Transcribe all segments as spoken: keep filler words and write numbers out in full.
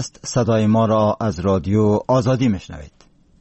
است. صدای ما را از رادیو آزادی میشنوید.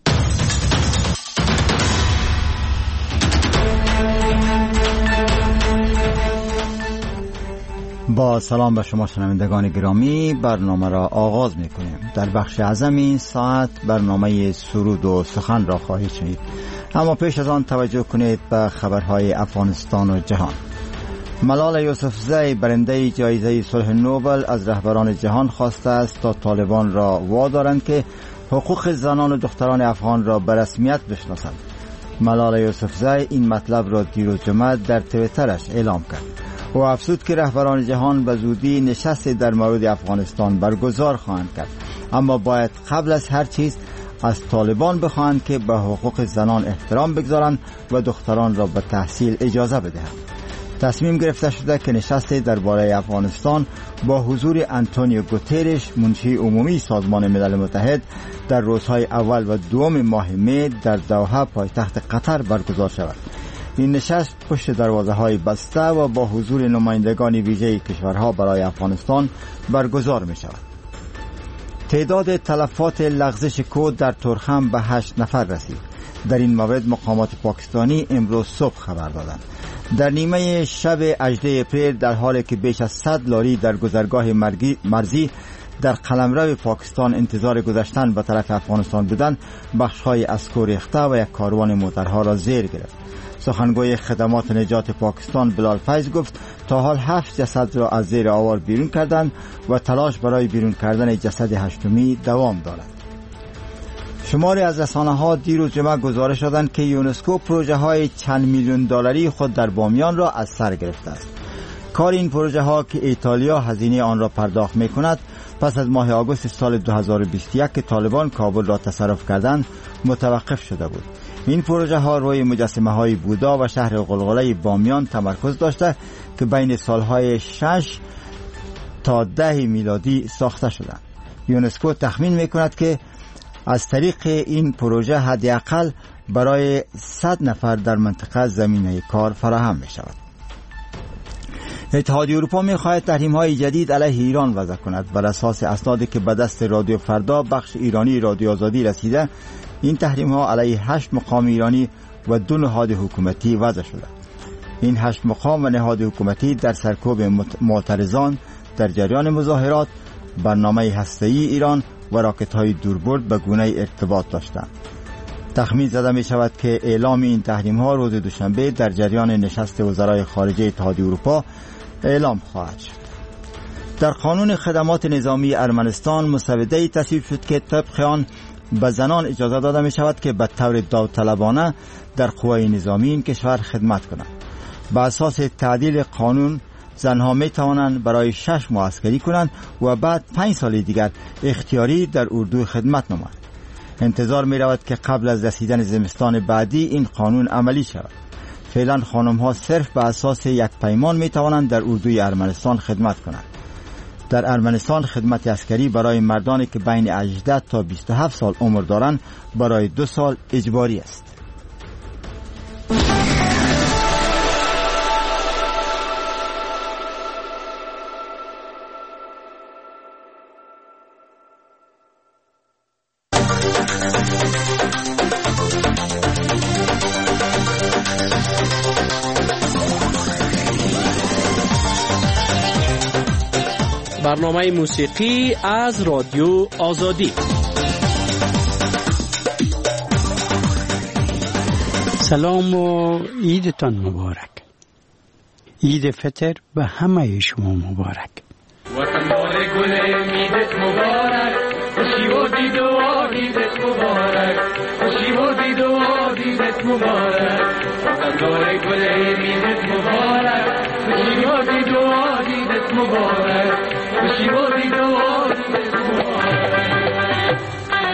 با سلام به شما شنوندگان گرامی، برنامه را آغاز میکنیم. در بخش اعظم این ساعت برنامه سرود و سخن را خواهید شنید، اما پیش از آن توجه کنید به خبرهای افغانستان و جهان. ملال یوسفزی برنده جایزه صلح نوبل از رهبران جهان خواسته است تا طالبان را وادارند که حقوق زنان و دختران افغان را به رسمیت بشناسند. ملال یوسفزی این مطلب را دیروز جمعه در توییترش اعلام کرد و افزود که رهبران جهان به زودی نشستی در مورد افغانستان برگزار خواهند کرد، اما باید قبل از هر چیز از طالبان بخواهند که به حقوق زنان احترام بگذارند و دختران را به تحصیل اجازه بدهند. تصمیم گرفته شده که نشستی درباره افغانستان با حضور آنتونیو گوترش، منشی عمومی سازمان ملل متحد، در روزهای اول و دوم ماه می در دوحه پایتخت قطر برگزار شود. این نشست پشت دروازه های بسته و با حضور نمایندگان ویژه کشورها برای افغانستان برگزار می شود. تعداد تلفات لغزش کود در تورخم به هشت نفر رسید. در این مورد مقامات پاکستانی امروز صبح خبر دادند. در نیمه شب هجدهم اپریل، در حالی که بیش از صد لاری در گذرگاه مرزی در قلمرو پاکستان انتظار گذشتن به طرف افغانستان بودند، بخش‌های اسکو ریخته و یک کاروان موترها را زیر گرفت. سخنگوی خدمات نجات پاکستان بلال فیض گفت تا حال هفت جسد را از زیر آوار بیرون کردند و تلاش برای بیرون کردن جسد هشتمی دوام دارد. شماری از رسانه‌ها دیروز جمعه گزارش دادند که یونسکو پروژه های چند میلیون دلاری خود در بامیان را از سر گرفته است. کار این پروژه ها که ایتالیا هزینه آن را پرداخت می کند پس از ماه آگوست سال دو هزار و بیست و یک که طالبان کابل را تصرف کردند متوقف شده بود. این پروژه ها روی مجسمه های بودا و شهر غلغله بامیان تمرکز داشته که بین سالهای شش تا ده میلادی ساخته شدند. یونسکو تخمین می کند که از طریق این پروژه حداقل برای صد نفر در منطقه زمینه کار فراهم می شود. اتحادیه اروپا می خواهد تحریم های جدید علیه ایران وضع کند. بر اساس اسنادی که به دست رادیو فردا بخش ایرانی رادیو آزادی رسیده، این تحریم ها علیه هشت مقام ایرانی و دو نهاد حکومتی وضع شده. این هشت مقام و نهاد حکومتی در سرکوب معترضان در جریان مظاهرات، برنامه هسته‌ای ایران و راکت های دوربرد به گونه ارتباط داشتند. تخمین زده می شود که اعلام این تحریم ها روز دوشنبه در جریان نشست وزرای خارجه اتحادیه اروپا اعلام خواهد شد. در قانون خدمات نظامی ارمنستان مسوده‌ای تصویب شد که طبق آن به زنان اجازه داده می شود که به طور داوطلبانه در قوای نظامی این کشور خدمت کنند. به اساس تعدیل قانون، زنها می توانند برای شش ماه عسکری کنند و بعد پنج سال دیگر اختیاری در اردو خدمت نمایند. انتظار می رود که قبل از رسیدن زمستان بعدی این قانون عملی شود. فعلا خانم ها صرف به اساس یک پیمان می توانند در اردوی ارمنستان خدمت کنند. در ارمنستان خدمت عسکری برای مردانی که بین هجده تا بیست و هفت سال عمر دارند برای دو سال اجباری است. برنامه موسیقی از رادیو آزادی. سلام و عیدتان مبارک. عید فطر به همه شما مبارک. وطن‌دار گل عیدت مبارک، خوشی و دید و عیدت مبارک، خوشی و دید و عیدت مبارک. وطن‌دار گل عیدت مبارک، خوشی و دید و عیدت مبارک، خوشی و دید و عیدت مبارک.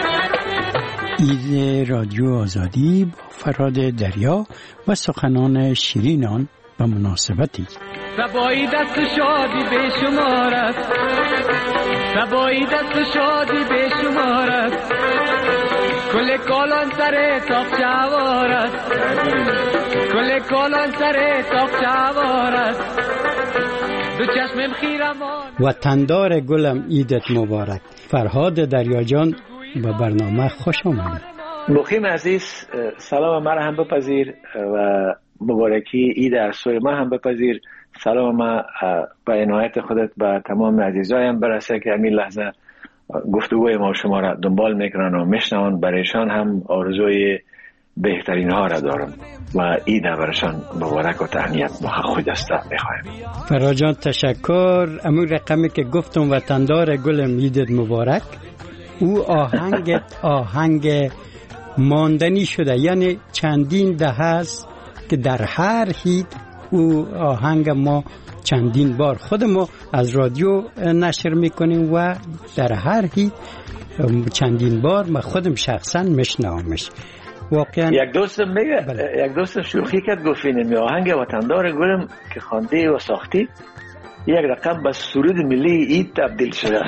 عید رادیو آزادی با فراد دریا و سخنان شیرینان به مناسبتی سبایی دست شادی به شمار است، سبایی دست شادی به شمار است، کل کالان سر تاق چوار است، کل کالان سر تاق چوار است. دو چشمم خیرمان. وطندار گلم عیدت مبارک. فرهاد دریاجان به برنامه خوش آمدید. مقیم عزیز، سلام ما هم بپذیر و مبارکی عید از سوی ما هم بپذیر. سلام ما به عنایت خودت به تمام عزیزایم برسه که همین لحظه گفتگوی ما شما را دنبال میکنن و میشنون. برایشان هم آرزوی بهترین ها را دارم و عید برایشان مبارک و تهنیت خود است میخوایم. فرهاد جان تشکر. امون رقمی که گفتم وطندار گلم عیدت مبارک، او آهنگ آهنگ ماندنی شده، یعنی چندین دهه است که در هر هیت او آهنگ ما چندین بار خود ما از رادیو نشر میکنیم و در هر هیت چندین بار ما خودم شخصا میشنومش. واقعا یک دوستم میگه بله. یک دوستم شوخی کرد گفت این آهنگ وطندار گلم که خوانده و ساختی یک رقم به سرود ملی عید تبدیل شده.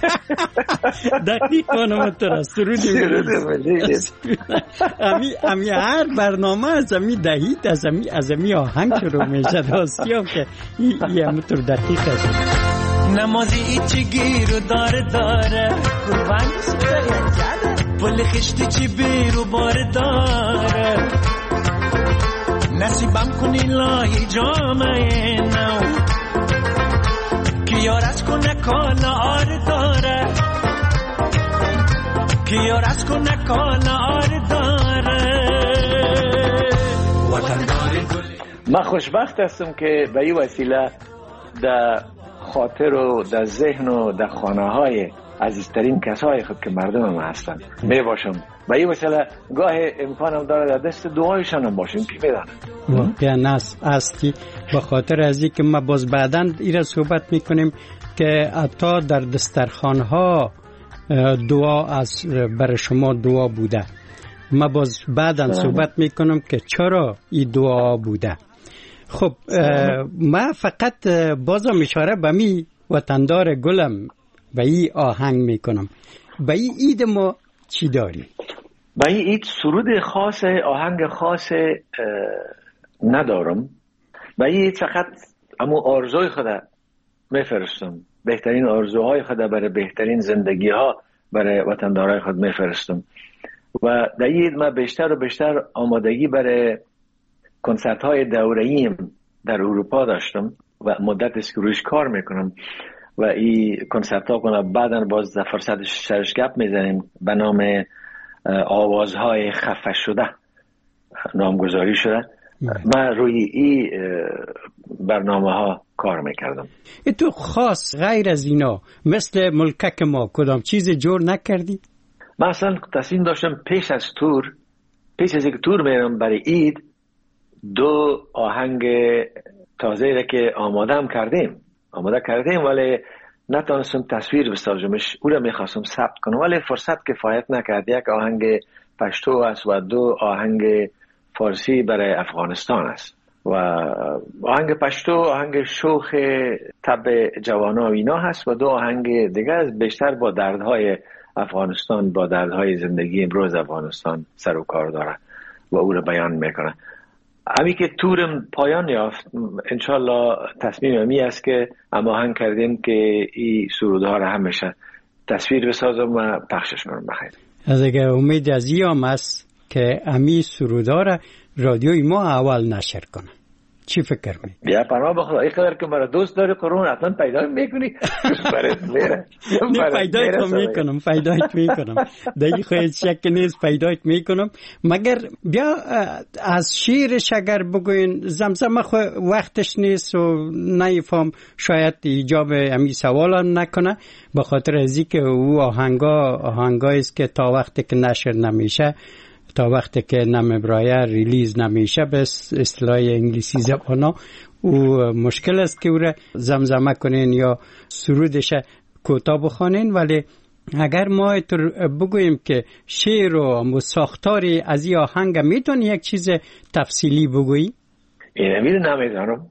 دقیقاً همونطور سرود ملی. امی امی هر برنامه از امی دهید از امی از امی آهنگ شروع میشه. راستیام که این همونطور دقیق است. نمازی ایچی گیرو داره داره قربانی سوره پل خشتی چی بیرو بار داره نصیبم کنی لاهی جامعه نو کیار از کنه کالا آر داره کیار از کنه کالا آر داره. من خوشبخت هستم که به این وسیله در خاطر و در ذهن و در خانه های عزیزترین کسای خود که مردم هم هستن می باشم. به این وسیله گاه امکانم داره در دست دعایشان هم باشیم که میدانم. واقعا هستی. به خاطر از این که ما باز بعداً ایره صحبت میکنیم که حتی در دسترخوان ها دعا از برای شما دعا بوده. ما باز بعداً صحبت میکنم که چرا این دعا بوده. خب ما فقط بازم اشاره به می وطندار گلم به این آهنگ میکنم. به این عید ما چی داری؟ به این عید سرود خاص، آهنگ خاص ندارم. به این عید فقط امو آرزوی خود میفرستم، بهترین آرزوهای خود برای بهترین زندگی ها برای وطندارای خود میفرستم. و در این عید ما بیشتر و بیشتر آمادگی برای کنسرت های دوره‌ایم در اروپا داشتم و مدت است که رویش کار میکنم و این کنسرت ها کنم بعداً باز در فرصت سرش گپ میزنیم به نام آوازهای خفه شده نامگذاری شده. من روی این برنامه ها کار میکردم. تو خاص غیر از اینا مثل ملکک ما کدام چیز جور نکردی؟ من اصلا تصمیم داشتم پیش از تور پیش از اینکه تور میرم برای عید دو آهنگ تازه را که آماده کردیم آماده کردیم ولی نتونستم تصویر بسازمش. او را میخواستم ثبت کنم ولی فرصت کفایت نکرد. یک آهنگ پشتو است و دو آهنگ فارسی برای افغانستان است و آهنگ پشتو آهنگ شوخ طب جوانا و اینا هست و دو آهنگ دیگه است بیشتر با دردهای افغانستان با دردهای زندگی امروز افغانستان سر و کار داره و او را بیان میکنه. امی که تورم پایان یافت انشالله تصمیم امی است که هماهنگ کردیم که این سرودها را همیشه تصویر بسازم و پخشش کنم. بخیر از اگر امید از ایام است که امی سرودها را رادیوی ما اول نشر کنه. چی فکر می؟ بیا پناه بخدا این قدر که مرا دوست داری قرون اصلا پیدا میکنی برات میره. نه پیدایت هم میکنم پیدایت میکنم دیگه خواهد شک نیست پیدایت میکنم. مگر بیا از شیرش اگر بگوین زمزمه خو وقتش نیست و نیفهم شاید ایجاب امی سوال نکنه به خاطر ازی که او آهنگا آهنگایی است که تا وقتی که نشر نمیشه تا وقتی که نمبرایه ریلیز نمیشه به اصطلاح انگلیسی زبانا او مشکل است که او را زمزمه کنین یا سرودش کوتاه بخوانین. ولی اگر ما بگوییم که شعر و ساختاری از این آهنگ میتونی یک چیز تفصیلی بگویی؟ اینه میره نمیدانم.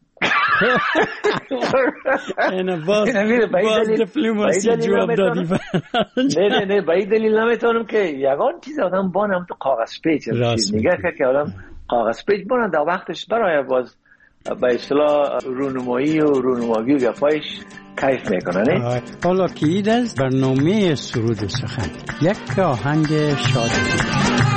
اینه باز باز دیپلماسی جواب دادی. نه نه نه به این دلیل نمیتونم که یگان چیز آدم بانم تو کاغذ پیچ چیز نگه که آدم کاغذ پیچ بانم در وقتش برای باز به اصطلاح رونمایی و رونماگی و گپایش کیف میکنن. حالا که اید از برنامه سرود و سخن یک آهنگ شادی.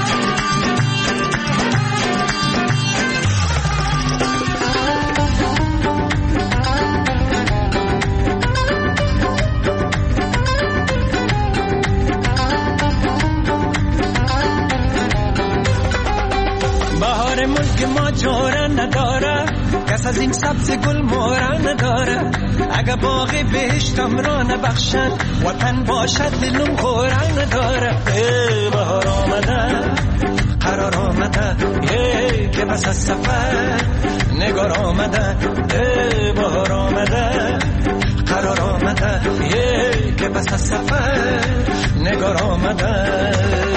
جوره نداره کس از این سبز گل موره نداره اگه باغی بهشتم را نبخشن وطن باشد دلم خوره نداره. بهار آمده قرار آمده که بس از سفر نگار آمده. بهار آمده قرار آمده که بس از سفر نگار آمده.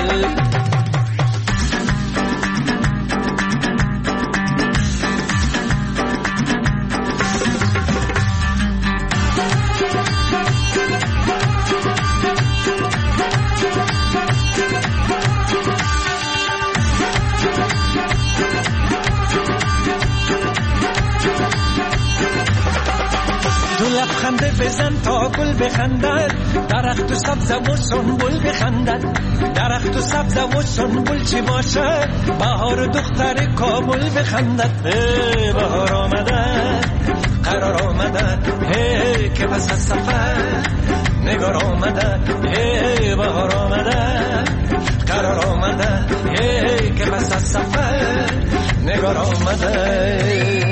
خنده بزن تا گل بخندد درخت و سبز و سنبل بخندد. درخت و سبز و سنبل چی باشه بهار و دختر کابل بخندد. بهار آمده قرار آمده که بس از سفر نگار آمده. بهار آمده قرار آمده که بس از سفر نگار آمده.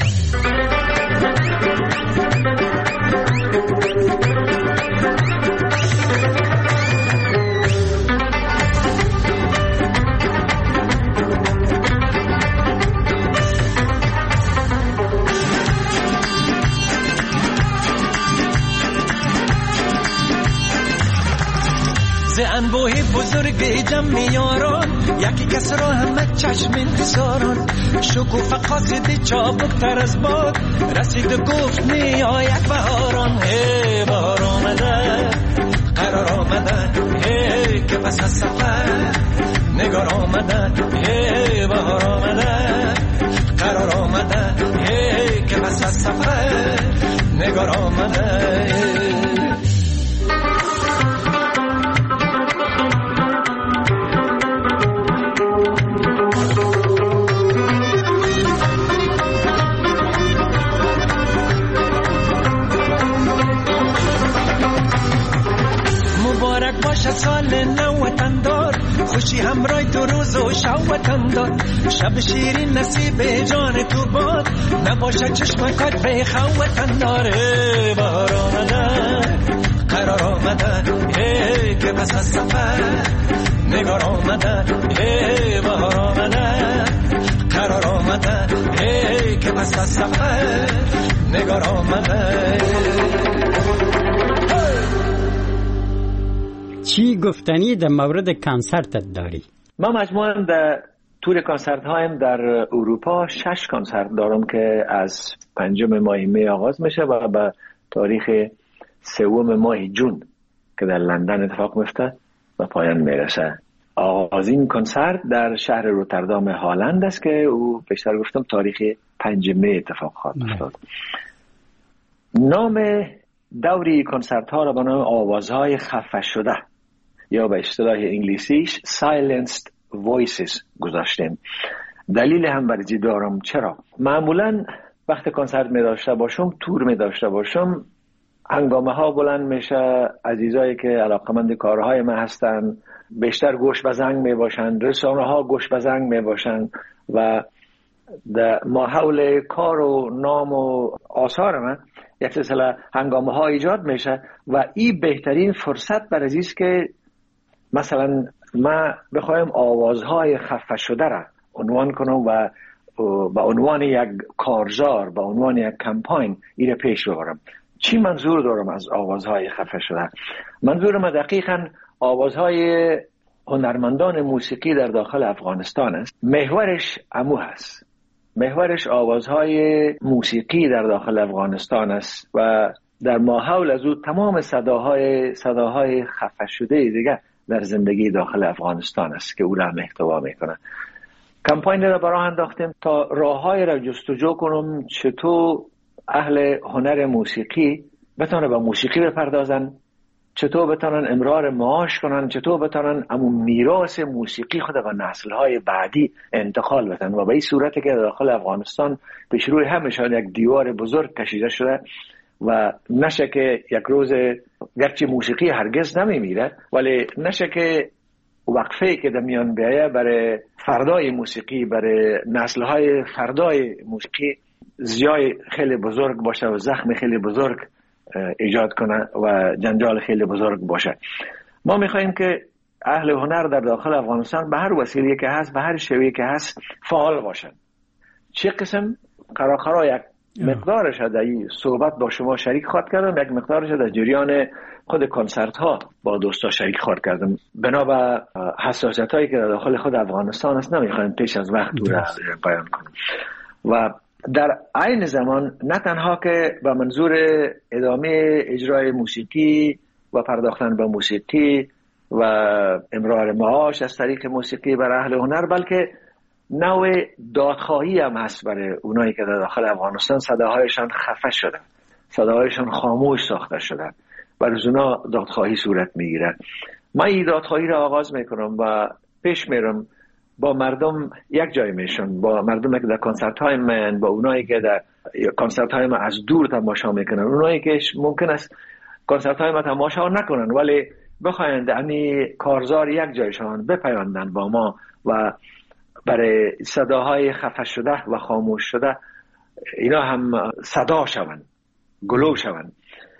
انبوه بزرگ جمعیاران یکی کس را همه چشم انتظاران شکوفه قاصد چابک تر از باد رسید و گفت می آید بهاران. بهار آمده قرار آمده که پس از سفر نگار آمده. بهار آمده قرار آمده که پس از سفر نگار آمده. سال نو وطن دار خوشی همراه تو روز و شب وطن دار. شب شیرین نصیب جان تو باد نباشه چشمکات به خو وطن دار. بهار آمده قرار آمده که پس از سفر نگار آمده. بهار آمده قرار آمده که پس از سفر نگار آمده. چی گفتنی در مورد کنسرتت داری؟ ما مجموعاً در طول کنسرت هایم در اروپا شش کنسرت دارم که از پنجم ماه می آغاز میشه و به تاریخ سوم ماه جون که در لندن اتفاق میفته و پایان میرسه. آغازین کنسرت در شهر روتردام هلند است که او بیشتر گفتم تاریخ پنجم می اتفاق خواهد افتاد. نام دوری کنسرت ها را به نام آوازهای خفه شده یا به اصطلاح انگلیسیش Silenced Voices گذاشتیم. دلیل هم برای دارم چرا. معمولا وقتی کنسرت می داشته باشم، تور می داشته باشم، هنگامه ها بلند میشه، عزیزایی که علاقمند کارهای من هستن بیشتر گوش به زنگ می باشن، رسانه ها گوش به زنگ می باشن و در ماحول کار و نام و آثار من یک سلسله هنگامه ها ایجاد میشه و این بهترین فرصت برای است که مثلا ما بخوایم آوازهای خفه شده را عنوان کنم و به عنوان یک کارزار، به عنوان یک کمپاین این پیش ببرم. چی منظور دارم از آوازهای خفه شده؟ منظورم دقیقاً آوازهای هنرمندان موسیقی در داخل افغانستان است. محورش امو هست، محورش آوازهای موسیقی در داخل افغانستان است و در ماحول از او تمام صداهای صداهای خفه شده دیگه در زندگی داخل افغانستان است که او را محتوا میکنه. کمپاین را برای انداختیم تا راههای را جستجو کنم چطور اهل هنر موسیقی بتونه به موسیقی بپردازن، چطور بتونن امرار معاش کنن، چطور بتونن امون میراث موسیقی خود و نسل‌های بعدی انتقال بدن و به این صورتی که داخل افغانستان پیش روی همشان یک دیوار بزرگ کشیده شده و نشه که یک روز گرچه موسیقی هرگز نمیمیره ولی نشه که وقفه که در میان بیایه برای فردای موسیقی، برای نسل‌های فردای موسیقی زیای خیلی بزرگ باشه و زخم خیلی بزرگ ایجاد کنه و جنجال خیلی بزرگ باشه. ما میخواییم که اهل هنر در داخل افغانستان به هر وسیله که هست، به هر شیوهی که هست فعال باشن. چه قسم قراقرا یک مقدارش در این صحبت با شما شریک خواهد کردم، یک مقدارش در جریان خود کنسرت ها با دوستا شریک خواهد کردم. بنا به حساسیت هایی که در داخل خود افغانستان است نمیخوایم پیش از وقت دور بیان کنم. و در عین زمان نه تنها که به منظور ادامه اجرای موسیقی و پرداختن به موسیقی و امرار معاش از طریق موسیقی برای اهل هنر، بلکه نوع دادخواهی هم هست برای اونایی که در داخل افغانستان صداهایشان خفه شده، صداهایشان خاموش ساخته شده، برای اونا دادخواهی صورت میگیره. من این دادخواهی را آغاز میکنم و پیش میرم با مردم یک جای میشن، با مردم که در کنسرت های من، با اونایی که در کنسرت های من از دور تماشا میکنن، اونایی که ممکن است کنسرت های من تماشا نکنن ولی بخواین امی کارزار یک جایشان بپیوندن با ما و برای صداهای خفه شده و خاموش شده اینا هم صدا شون، گلو شون.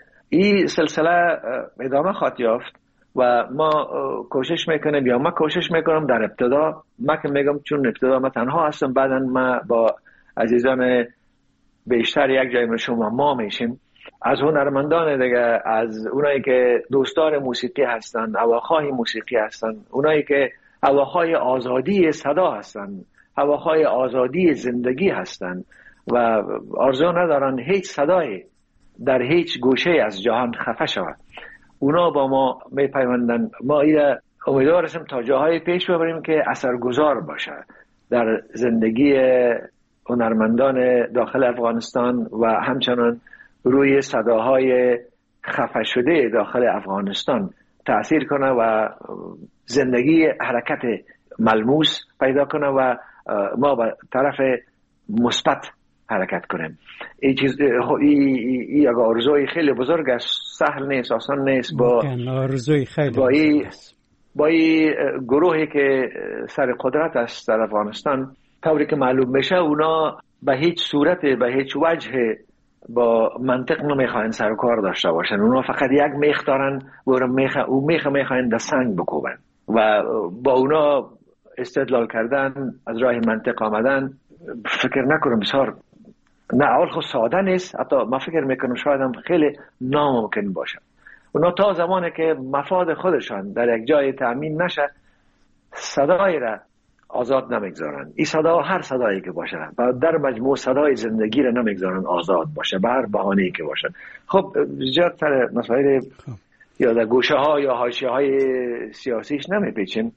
این سلسله ادامه خواهد یافت و ما کوشش میکنیم یا ما کوشش میکنم در ابتدا، ما که میگم چون ابتدا ما تنها هستم، بعدا ما با عزیزان بیشتر یک جای شما ما میشیم، از هنرمندان دیگه، از اونایی که دوستان موسیقی هستن، هواخواه موسیقی هستن، اونایی که هواخواه آزادی صدا هستن، هواخواه آزادی زندگی هستن و آرزو ندارن هیچ صدایی در هیچ گوشه از جهان خفه شود، اونا با ما میپیوندن. ما ایره امیدوار هستیم تا جاهای پیش ببریم که اثرگذار باشه در زندگی هنرمندان داخل افغانستان و همچنان روی صداهای خفه شده داخل افغانستان تأثیر کنه و زندگی حرکت ملموس پیدا کنه و ما به طرف مثبت حرکت کنیم. این چیز این اگه آرزوی خیلی بزرگ است، سهل نیست، آسان نیست. با آرزوی خیلی با این با این گروهی که سر قدرت است در افغانستان، طوری که معلوم میشه اونا به هیچ صورت، به هیچ وجه با منطق نمیخواین سر کار داشته باشن. اونا فقط یک میخ دارن و میخ او میخ میخواین در سنگ بکوبن و با اونا استدلال کردن، از راه منطق آمدن فکر نکنم بسیار نه اول خود ساده نیست، حتی من فکر میکنم شاید هم خیلی ناممکن باشه. اونا تا زمانی که مفاد خودشان در یک جای تأمین نشه صدای را آزاد نمیگذارن. این صدا هر صدایی که باشه و در مجموع صدای زندگی را نمیگذارن آزاد باشه به هر بهانه‌ای که باشه. خب زیاد تر مسائل یا در گوشه ها یا حاشیه های سیاسیش نمیپیچیم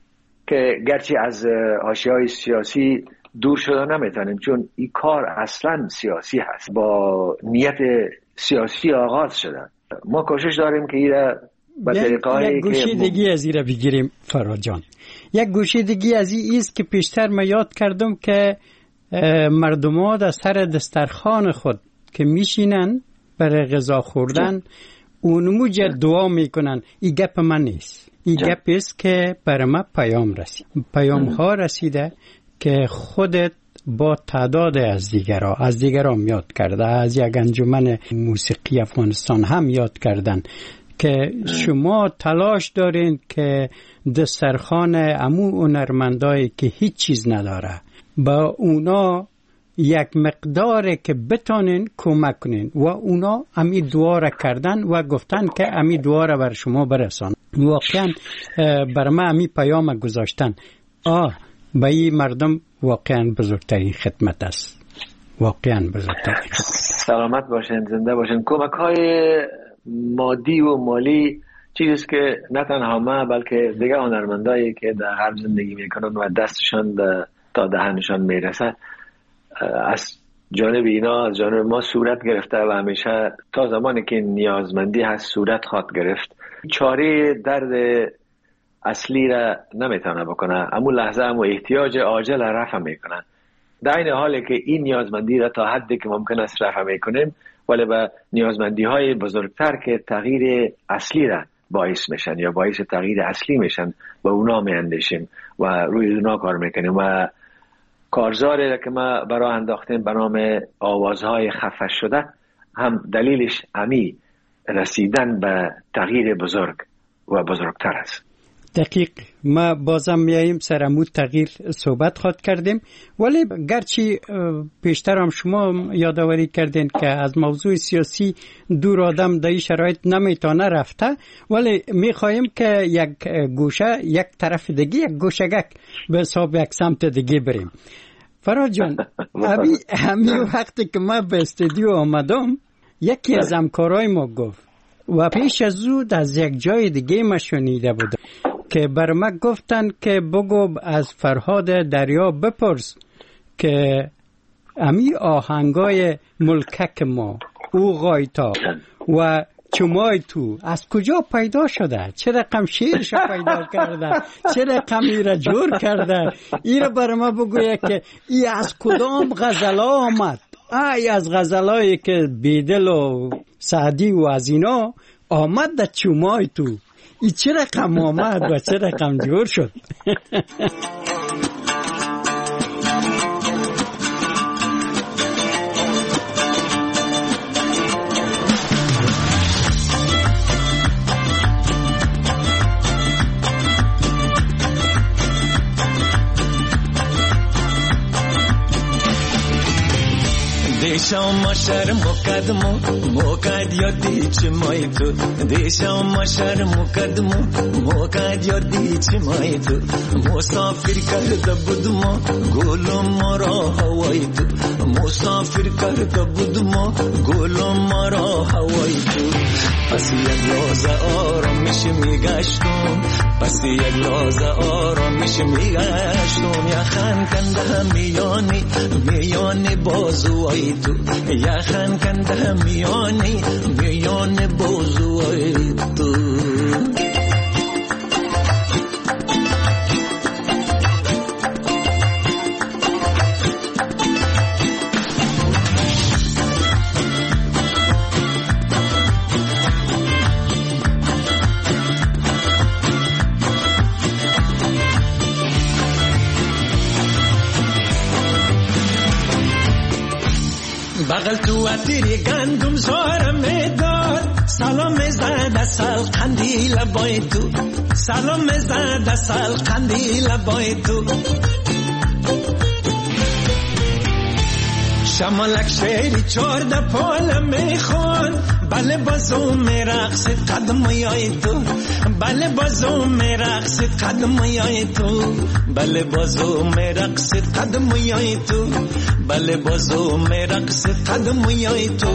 که گرچه از حاشیه های سیاسی دور شده نمیتونیم، چون این کار اصلا سیاسی هست، با نیت سیاسی آغاز شده. ما کوشش داریم که ایره به طریقه‌ای یک گوشه که دیگه از ایره بگیریم فراد جان. یک گوشه دیگه از این است که پیشتر ما یاد کردم که مردم ها در سر دسترخوان خود که میشینن برای غذا خوردن اونموج دعا میکنن. این گپ من نیست، این گپ است که برای ما پیام رسید، پیام ها رسیده که خودت با تعداد از دیگرها از دیگران یاد کرده، از یک انجمن موسیقی افغانستان هم یاد کردن که شما تلاش دارین که دسترخوان عمو هنرمندایی که هیچ چیز نداره با اونا یک مقدار که بتانین کمک کنین و اونا امی دعا را کردن و گفتن که امی دعا را بر شما برسان. واقعا بر ما امی پیام گذاشتن. آه به این مردم واقعا بزرگترین خدمت است، واقعا بزرگترین خدمت. سلامت باشین، زنده باشین. کمک های مادی و مالی چیزی که نه تنها ما بلکه دیگه هنرمندایی که در غرب زندگی میکنن و دستشان در تا دهنشان میرسه از جانب اینا از جانب ما صورت گرفته و همیشه تا زمانی که نیازمندی هست صورت خواهد گرفت. چاره درد اصلی را نمیتونه بکنه، اما لحظه اما احتیاج عاجل را رفع میکنه. در این حالی که این نیازمندی را تا حدی که ممکن است رفع میکنیم، ولی به نیازمندی های بزرگتر که تغییر اصلی را باعث میشن یا باعث تغییر اصلی میشن به اونا میاندیشیم و روی اونا کار میکنیم. و کارزاری را که ما برای انداختیم به نام آوازهای خفه شده هم دلیلش امی رسیدن به تغییر بزرگ و بزرگتر است. دقیق. ما بازم میاییم سر امود تغییر صحبت خواهد کردیم، ولی گرچه پیشتر هم شما یادآوری کردین که از موضوع سیاسی دور آدم در این شرایط نمیتونه رفته، ولی میخواهیم که یک گوشه یک طرف دیگه یک گوشگک به حساب یک سمت دیگه بریم. فراد جان، همین وقتی که ما به استودیو آمدم یکی از همکارای ما گفت و پیش از زود از یک جای دیگه ما شنیده بودم که بر ما گفتن که بگو از فرهاد دریا بپرس که امی آهنگای ملکک ما او غایتا و چمای تو از کجا پیدا شده، چه رقم شیرش پیدا کرده، چه رقم ایره جور کرده. ایره بر ما بگویه که ای از کدام غزلا آمد. ای از غزلایی که بیدل و سعدی و از اینا آمد در چمای تو. ای چه رقم آمد و چه رقم جور شد. دیشم ما شرم مقدمو موقع یادی چمای تو، دیشم ما شرم مقدمو موقع یادی چمای تو. مسافر کرده بودم گلم مرا هوای تو، مسافر کرده بودم گلم مرا هوای تو. پس یک لحظه آرامش میگشتم، پس یک لحظه آرامش میگشتم. یخن کنده میانی میانی بازوی تو، یخن کنده میانی میانی بازوی تو. بغل تو اتری گندم زارم میداد، سلام زد اصل قندیل بای تو، سلام زد اصل قندیل بای تو. شمالک شیری چارده پال میخوان، بله بازو میرقص قدم یای تو، بله بازو میرقص قدم یای تو، بله بازو میرقص قدم یای تو، بله بازو میرقص قدم یای تو.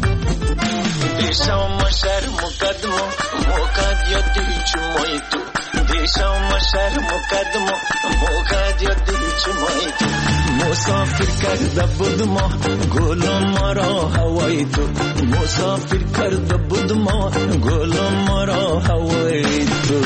دیشم ما شهر مقدمو موقع یادی چمای تو، دیشم ما شهر مقدمو موقع یادی چمای تو. مسافر کرده بودم گلم مرا هوای تو، مسافر کرده بودم گلم مرا هوای تو.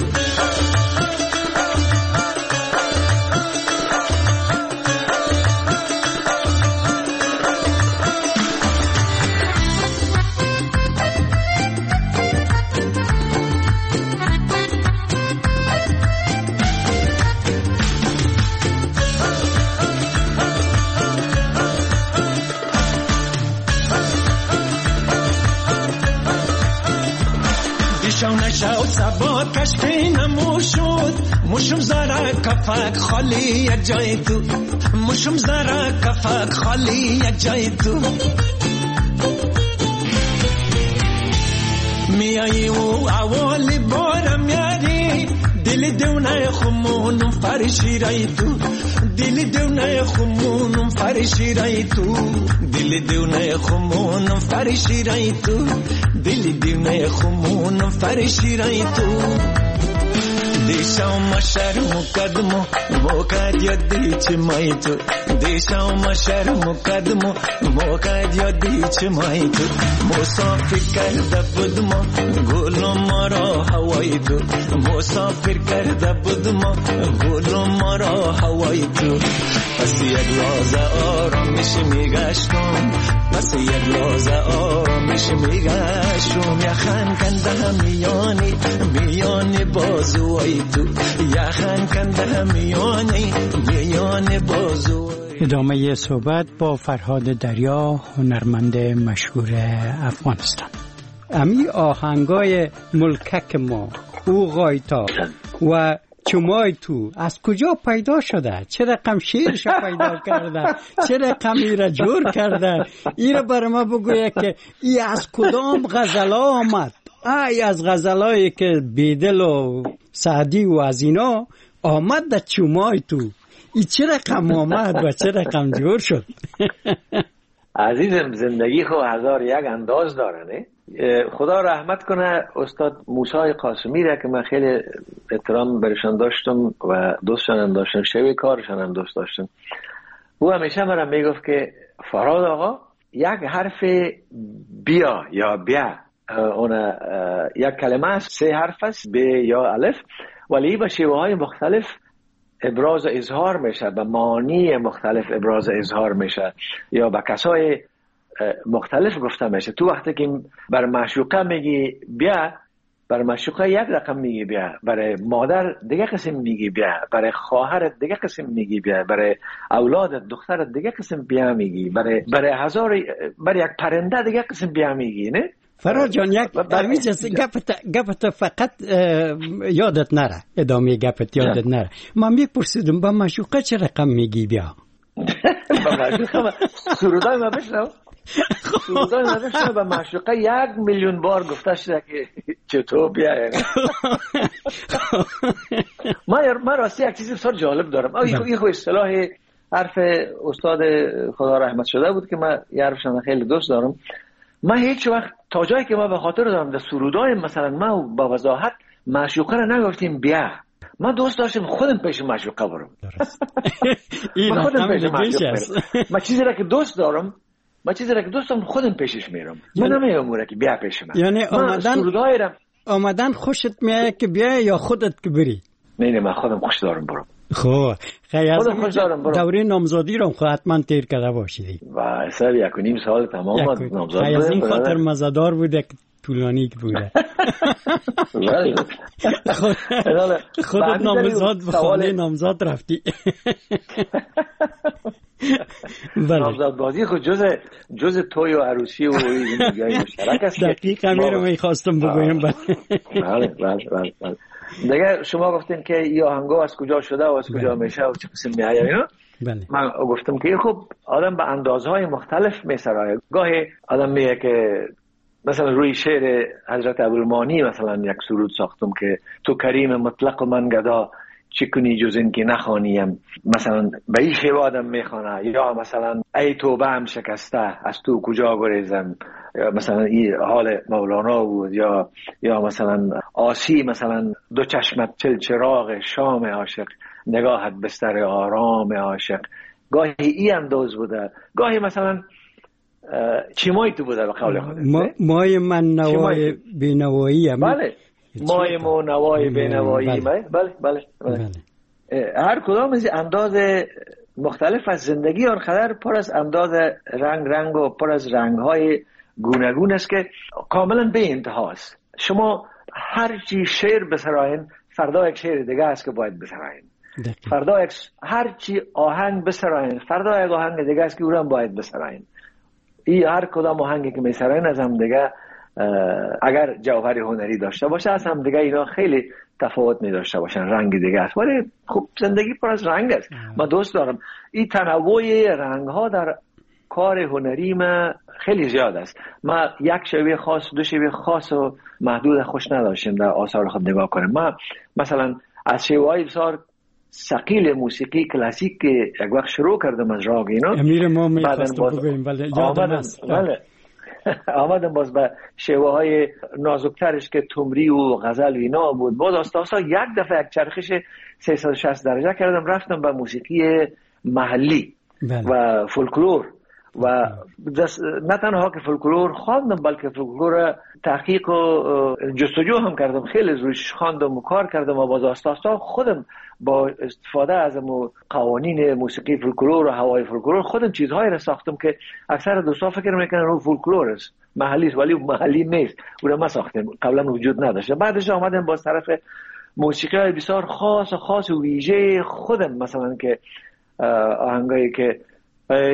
شو سبا کشکی نموشود، مشم زره کفک خالی یک جای تو، مشم زره کفک خالی یک جای تو. میایی و اوالی بارم یاری، دل دونه خمونم فرشی رای تو، دل دونه خمونم فرشی رای تو، دل دونه خمونم فرشی رای تو، دل دونه خمونم فرشی رای تو. دیشا ما شرم و قدم و موقع یادی چه مای تو دیشا ما شرم و قدم و موقع یادی چه مای تو مسافر کرده بود ما گل ما را هوای تو مسافر کرده بود ما گل ما را هوای تو پس یک لحظه آرامش میگشتم پس یک لحظه آرامش میگشتم یخن کنده میانی میانی بازوی تو یخن کنده میانی میانی بازوی. ادامه صحبت با فرهاد دریا، هنرمند مشهور افغانستان. امی آهنگای ملکک ما، او غایتا و چمای تو از کجا پیدا شده؟ چه رقم شیرش پیدا کرده؟ چه رقم ایره جور کرده؟ ایره بر ما بگویه که ای از کدام غزلا آمد؟ ای از غزلایی که بیدل و سعدی و از اینا آمد در چمای تو. ای چه رقم آمد و چه رقم جور شد؟ عزیزم زندگی خو هزار یک انداز داره نه؟ خدا رحمت کنه استاد موسی قاسمی را که من خیلی احترام برشان داشتم و دوستشان هم داشتم، شوی کارشان هم دوست داشتم. او همیشه مرا میگفت که فرهاد آقا یک حرف بیا یا بیا اون یک کلمه است، سه حرف است، ب یا الف، ولی با شیوه های مختلف ابراز اظهار میشه، به معانی مختلف ابراز اظهار میشه یا به کسای مختلف گفته میشه. تو وقتی که بر معشوقه میگی بیا، بر معشوقه یک رقم میگی بیا، برای مادر دیگه قسم میگی بیا، برای خواهرت دیگه قسم میگی بیا، برای اولادت دخترت دیگه قسم بیا میگی، برای برای هزار برای یک پرنده دیگه قسم بیا میگی. نه فرهاد جان، یک درمیز گپت گپت فقط یادت نره، ادامه گپت یادت نره. من میپرسیدم با معشوقه چه رقم میگی بیا؟ با معشوقه سرودای ما بشنو سرودای ما بشنو با معشوقه یک میلیون بار گفته شده که چطور بیا. ما من راستی یک چیزی بسیار جالب دارم. این خو اصطلاح حرف استاد خدا رحمت شده بود که من یه حرفشان خیلی دوست دارم. من هیچ وقت تا جایی که ما به خاطر دارم در سرودای مثلا ما با وضاحت معشوقه را نگفتیم بیا. من دوست داشتم خودم پیش معشوقه برم. من خودم پیش معشوقه برم. من چیزی را که دوست دارم من چیزی را که دوست دارم خودم پیشش میرم. من نمیگم که بیا پیش من. یعنی آمدن آمدن خوشت میاد که بیا یا خودت که بری؟ نه نه من خودم خوش دارم برم. خب خیلی از دوره نامزادی رو خود حتما تیر کرده باشیدی و سر یک و نیم سال تمام نامزاد خیلی از این خاطر مزدار بوده که طولانی بوده. خودت نامزاد به خانه نامزاد رفتی. نامزاد بازی خود جز جز توی و عروسی و زندگی مشترک است. دقیق همین رو میخواستم بگویم. بله بله بله. دیگه شما گفتین که این آهنگا از کجا شده و از کجا میشه و چه قسم میآید اینا. بله. من گفتم که خب آدم به اندازهای مختلف میسرایه. گاهی آدم میگه که مثلا روی شعر حضرت ابوالمانی مثلا یک سرود ساختم که تو کریم مطلق و من گدا چی کنی جز این که نخوانیم، مثلا به این شیوه آدم میخوانه. یا مثلا ای توبه هم شکسته از تو کجا گریزم، مثلا این حال مولانا بود. یا یا مثلا آسی مثلا دو چشمت چل چراغ شام عاشق، نگاهت بستر آرام عاشق. گاهی این انداز بوده، گاهی مثلا چیمای تو بوده به قول خودت. ما مای من نوای بینوایی. بله مای مو نوای بینوایی. بله بله بله, بله. هر کدام از انداز مختلف از زندگی آنقدر پر از انداز رنگ رنگ و پر از رنگ‌های گوناگون است که کاملا به انتهاست. شما هر چی شعر بسراین فردا یک شعر دیگه است که باید بسراین. فردا یک هر چی آهنگ بسراین فردا یک آهنگ دیگه است که اون هم باید بسراین. این هر کدام آهنگی که میسراین از هم دیگه اگر جوهر هنری داشته باشه از هم دیگه اینا خیلی تفاوت می داشته باشن، رنگ دیگه است. ولی خب زندگی پر از رنگ است. من دوست دارم این تنوع رنگ ها در کار هنری ما خیلی زیاد است. ما یک شیوه خاص دو شیوه خاص و محدود خوش نداشتیم در آثار خود نگاه کنیم. ما مثلا از شیوه های بسیار ثقیل موسیقی کلاسیک که یک وقت شروع کردم از راگ اینا امیر ما میخواستم بگویم ولی یادم است. بله آمدم باز به شیوه های نازکترش که تمری و غزل و اینا بود. باز آستا آستا یک دفعه یک چرخش سیصد و شصت درجه کردم، رفتم به موسیقی محلی بله. و فولکلور و نه تنها که فولکلور خواندم بلکه فولکلور تحقیق و جستجو هم کردم، خیلی روش خواندم و کار کردم و باز آستا آستا خودم با استفاده از قوانین موسیقی فولکلور و هوای فولکلور خودم چیزهایی را ساختم که اکثر دوستا فکر میکنن اون فولکلور است، محلی است، ولی محلی نیست. اون ما ساختیم، قبلا وجود نداشته. بعدش آمدم با طرف موسیقی های بسیار خاص و خاص و ویژه خودم، مثلا که آهنگایی که ای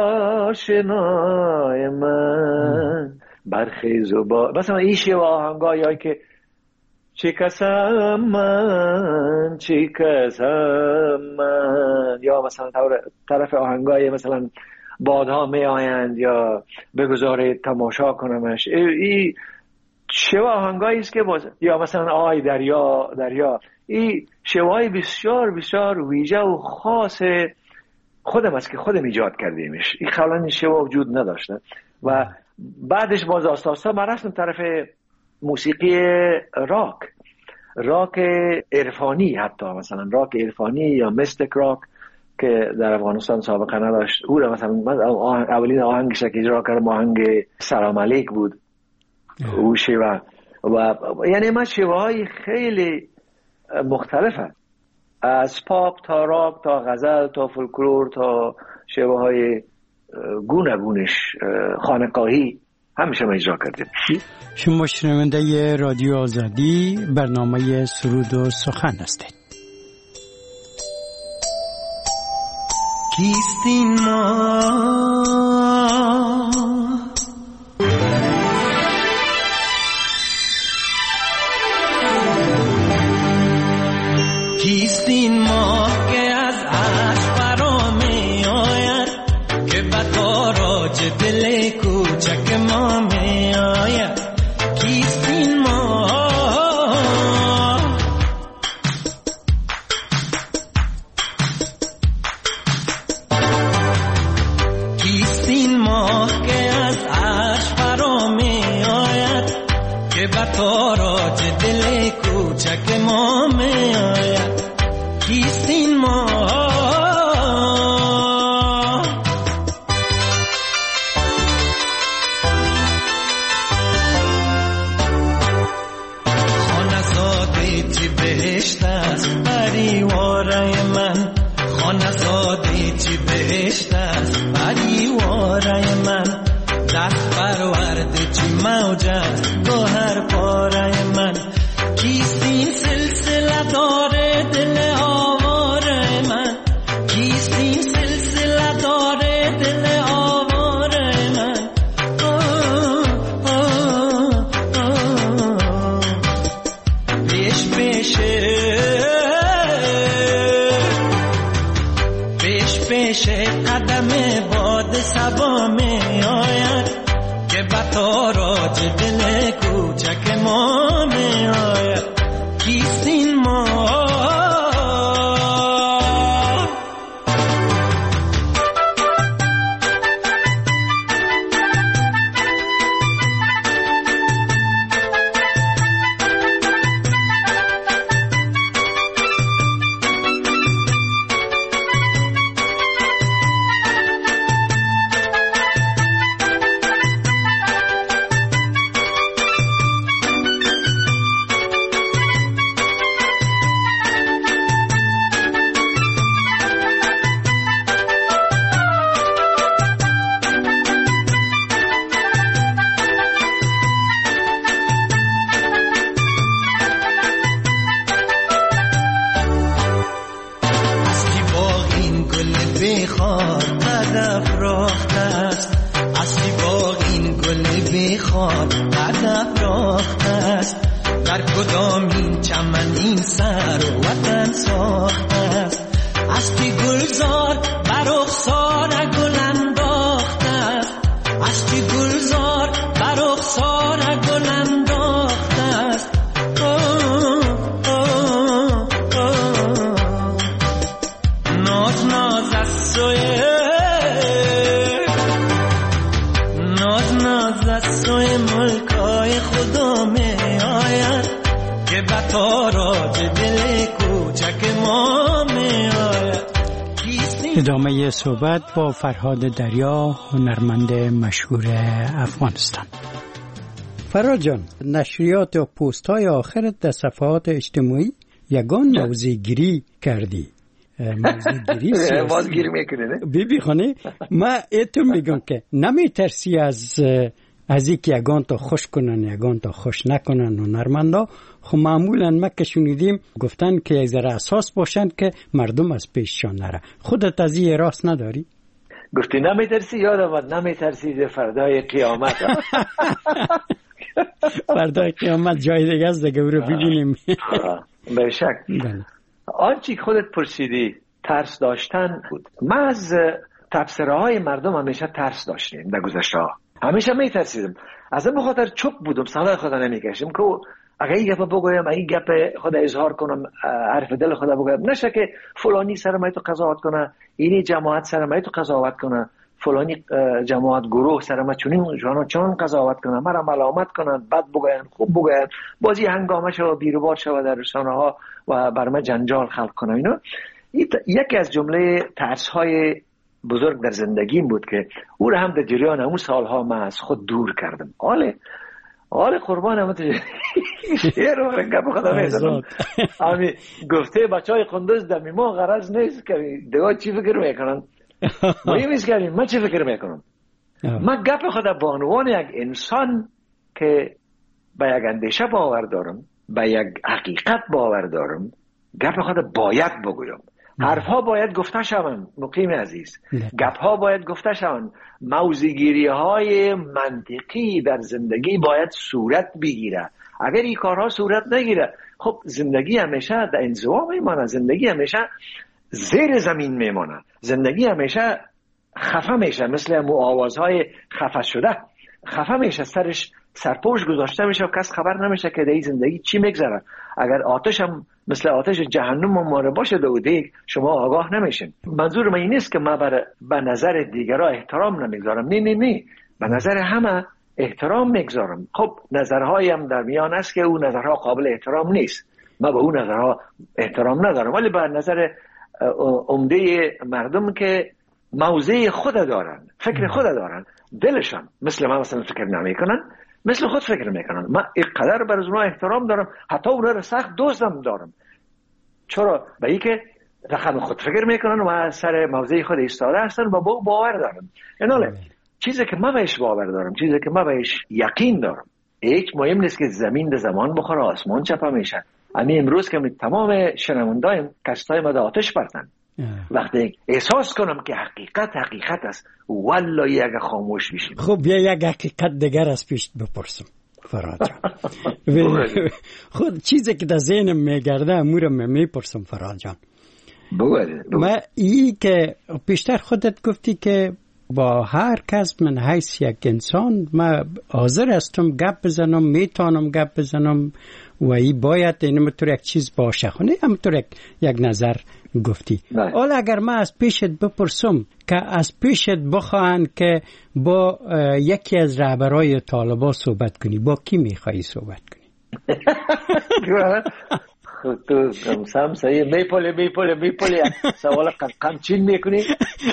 آشنای من برخیز و با مثلا این شیوه آهنگایی که چی کسم من چی کسم من، یا مثلا طرف آهنگای مثلا بادها می آیند یا بگذارید تماشا کنمش، این شیوه آهنگایی است که باز، یا مثلا آی دریا دریا، این شیوه‌های بسیار بسیار ویژه و خاص خودم است که خودم ایجاد کردیمش. این قبلا این شیوه وجود نداشته. و بعدش باز آستا آستا من رفتم طرف موسیقی راک، راک عرفانی، حتی مثلا راک عرفانی یا مستیک راک که در افغانستان سابقا نداشت. او را مثلا من اولین آهنگش که اجرا کردم آهنگ سلام علیک بود، او شیوه. و یعنی من شیوه های خیلی مختلفه، از پاپ تا راک تا غزل تا فولکلور تا شیوه های گونه گونش خانقاهی همیشه ما اجرا کردیم. شما شنونده رادیو آزادی، برنامه سرود و سخن هستید. کیستین ما کیستین ما که از عشق فرا می آید، که به تاراج دل کوچک ما می آید. کیستین ما کیستین ما که از عشق فرا می آید، که به تاراج دل کوچک ما می آید. کیستین ما خانزاده چی بهشت است پریواره من، خانزاده چی بهشت است پریواره من. دست پرورده چی موج است گوهر پاره من. کیستین سلسله داره دل آواره من، کیستین سلسله داره دل آواره من. آه آه آه پیش پیشه پیش پیشه قدم باد سبا می آید، که به تاراج دل کوچک ما می آید. کیستین ما ناز ادامه صحبت با فرهاد دریا، هنرمند مشهور افغانستان. فرهاد جان، نشریات و پست های آخرت در صفحات اجتماعی یگان موضوعگیری کردی. موضوعگیری سیاسی میکنه نه؟ بی بی خانه ما ایتون میگم که نمی ترسی از از اینکه یگان تا خوش کنن یگان تا خوش نکنن هنرمندا. خب معمولا ما که شنیدیم گفتن که یک ذره اساس باشن که مردم از پیششان نره. خودت از این راست نداری؟ گفتی نمی ترسی؟ یادم اومد نمی ترسی فردای قیامت. فردای قیامت جای دیگه است دیگه، برو ببینیم. به شک. آنچه خودت پرسیدی ترس داشتن بود. ما از تبصره های مردم همیشه ترس داشتیم در گذشته ها. همیشه می ترسیدم. از این بخاطر چوب بودم، صلاح خدا نمی کشم که اگه این گپ بگویم، این گپ خدا اظهار کنم، حرف دل خدا بگویم، نشه که فلانی سر ما تو قضاوت کنه، اینی جماعت سر ما تو قضاوت کنه، فلانی جماعت گروه سر ما چنین جانا چون قضاوت کنه، مرا ملامت کنن، بد بگوین، خوب بگوین، بازی هنگامه شو بیروبار شو در رسانه ها و بر ما جنجال خلق کنه. اینا یکی از جمله ترس های بزرگ در زندگیم بود که او را هم در جریان اون سالها من از خود دور کردم. آله آله قربانم تو شیر رو گپ خدا میزنم. امی گفته بچهای قندوز دمی ما غرض نیست که دیگه چی فکر میکنن، مهم است که من چی فکر میکنم. من گپ خدا به عنوان یک انسان که به یک اندیشه باور دارم، به یک حقیقت باور دارم، گپ خدا باید بگویم. حرف ها باید گفته شوند مقیم عزیز، گپ ها باید گفته شوند، موضوعگیری های منطقی در زندگی باید صورت بگیره. اگر این کارها صورت نگیره خب زندگی همیشه در انزوا میمانه، زندگی همیشه زیر زمین میمانه، زندگی همیشه خفه میشه، مثل مو آوازهای خفه شده خفه میشه، سرش سرپوش گذاشته میشه و کس خبر نمیشه که در این زندگی چی میگذره. اگر آتش هم مثل آتش جهنم ماره باشه دو دیگ شما آگاه نمیشین. منظور من این نیست که من بر به نظر دیگرها احترام نمیگذارم، نه نه نه، به نظر همه احترام میگذارم. خب نظرهایم در میان است که اون نظرها قابل احترام نیست، من به اون نظرها احترام ندارم، ولی به نظر عمده مردم که موضع خود دارن، فکر خود دارن، دلشان مثل من مثلا فکر نمیکنن، مثل خود فکر میکنن. من اینقدر بر اونها احترام دارم، حتی اونها رو سخت دوستم دارم. چرا؟ به این که رقم خود فکر میکنن و سر موضع خود ایستاده هستن و با باور دارم. ایناله چیزی که من بهش باور دارم، چیزی که من بهش یقین دارم، هیچ مهم نیست که زمین به زمان بخوره، آسمان چپه میشه. امی امروز که تمام شنوندایم کستای ما آتش پرتن، وقتی احساس کنم که حقیقت حقیقت است والله اگه خاموش بشیم. خب بیا یک حقیقت دیگر از پیش بپرسم فرهاد جان. خود چیزی که در ذهنم میگرده امورم میپرسم فرهاد جان. ما ای که پیشتر خودت گفتی که با هر کس من حیث یک انسان من حاضر هستم گپ بزنم، میتونم گپ بزنم و ای باید اینمطور یک چیز باشه. خونه همطور یک, یک نظر گفتی. حالا اگر من از پیشت بپرسم که از پیشت بخواهن که با یکی از رهبرای طالبان صحبت کنی، با کی میخوایی صحبت کنی؟ تو سم صحیح میپوله میپوله میپوله سوال قمچین میکنی؟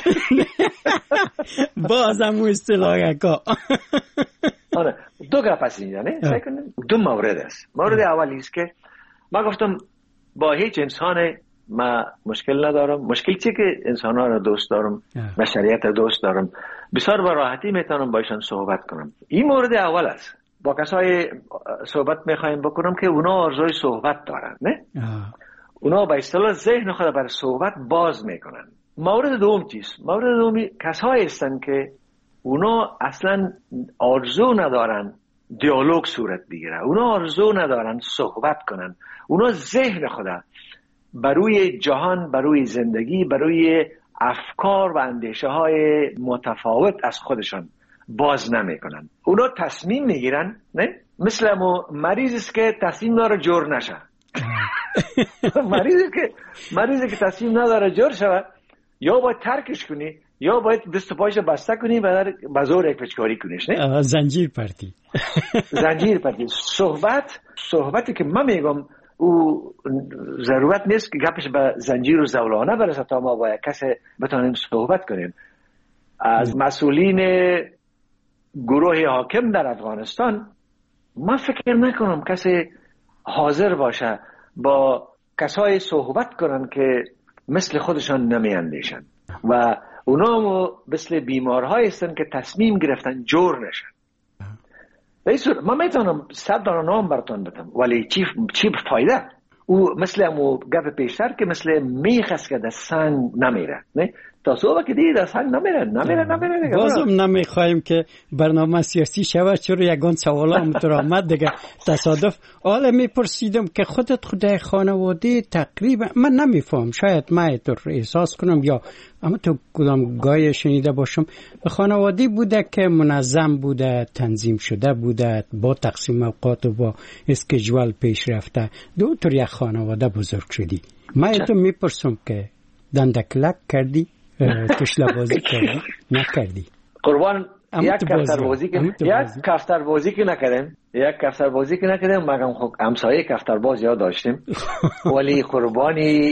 بازم او اصطلاح که دو گپ هست اینجا نه؟ سعی کنیم دو مورد است. مورد اولی است که من گفتم با هیچ انسان ما مشکل ندارم. مشکل چیه که انسان ها را دوست دارم، بشریت را دوست دارم، بسیار با راحتی میتونم باشن صحبت کنم. این مورد اول است. با کسای صحبت میخوایم بکنم که اونا آرزوی صحبت دارن، نه؟ اونا با اصطلاح ذهن خود برای صحبت باز میکنن. مورد دوم چیست؟ مورد دومی کسایی هستن که اونا اصلا آرزو ندارن دیالوگ صورت بگیره، اونا آرزو ندارن صحبت کنن، اونا ذهن خدا بروی جهان، بروی زندگی، بروی افکار و اندیشه های متفاوت از خودشان باز نمی کنن. اونا تصمیم میگیرن، نه؟ مثل مریض است که تصمیم داره جور نشه. مریضی که مریضی که تصمیم نداره جور شود، یا باید ترکش کنی یا باید دست و پایش بسته کنی و در بزور یک پچکاری کنیش، نه؟ زنجیر پرتی. زنجیر پرتی. صحبت صحبتی که من میگم او ضرورت نیست که گپش به زنجیر و زولانه برسه تا ما با یک کسی بتانیم صحبت کنیم. از مسئولین گروه حاکم در افغانستان من فکر نکنم کسی حاضر باشه با کسای صحبت کنن که مثل خودشان نمی اندیشن و اونا مثل بیمارهایی هستن که تصمیم گرفتن جور نشن. به صورت من میتونم صد دانه نام براتون بدم ولی چی چی فایده؟ او مثل امو گپ پیشتر که مثل میخ است که در سنگ نمیره، نه تا صبح که دیگه در سنگ نمیره نمیره نمیره دیگه. بازم نمیخوایم که برنامه سیاسی شود، چرا یگان سوال هم تو آمد دیگه تصادف. حالا میپرسیدم که خودت خودای خانواده تقریبا من نمیفهم، شاید من تو احساس کنم یا اما تو کدام گای شنیده باشم خانواده بوده که منظم بوده، تنظیم شده بوده، با تقسیم اوقات و با اسکیجول پیش رفته، دو طور یک خانواده بزرگ شدی. من تو میپرسم که دندکلک کردی، تشله‌بازی کردی نکردی؟ قربان یک کفتر بازی که یک کفتر بازی که نکردیم یک کفتر بازی که نکردیم مگم خب همسایه کفتر باز یاد داشتیم ولی قربانی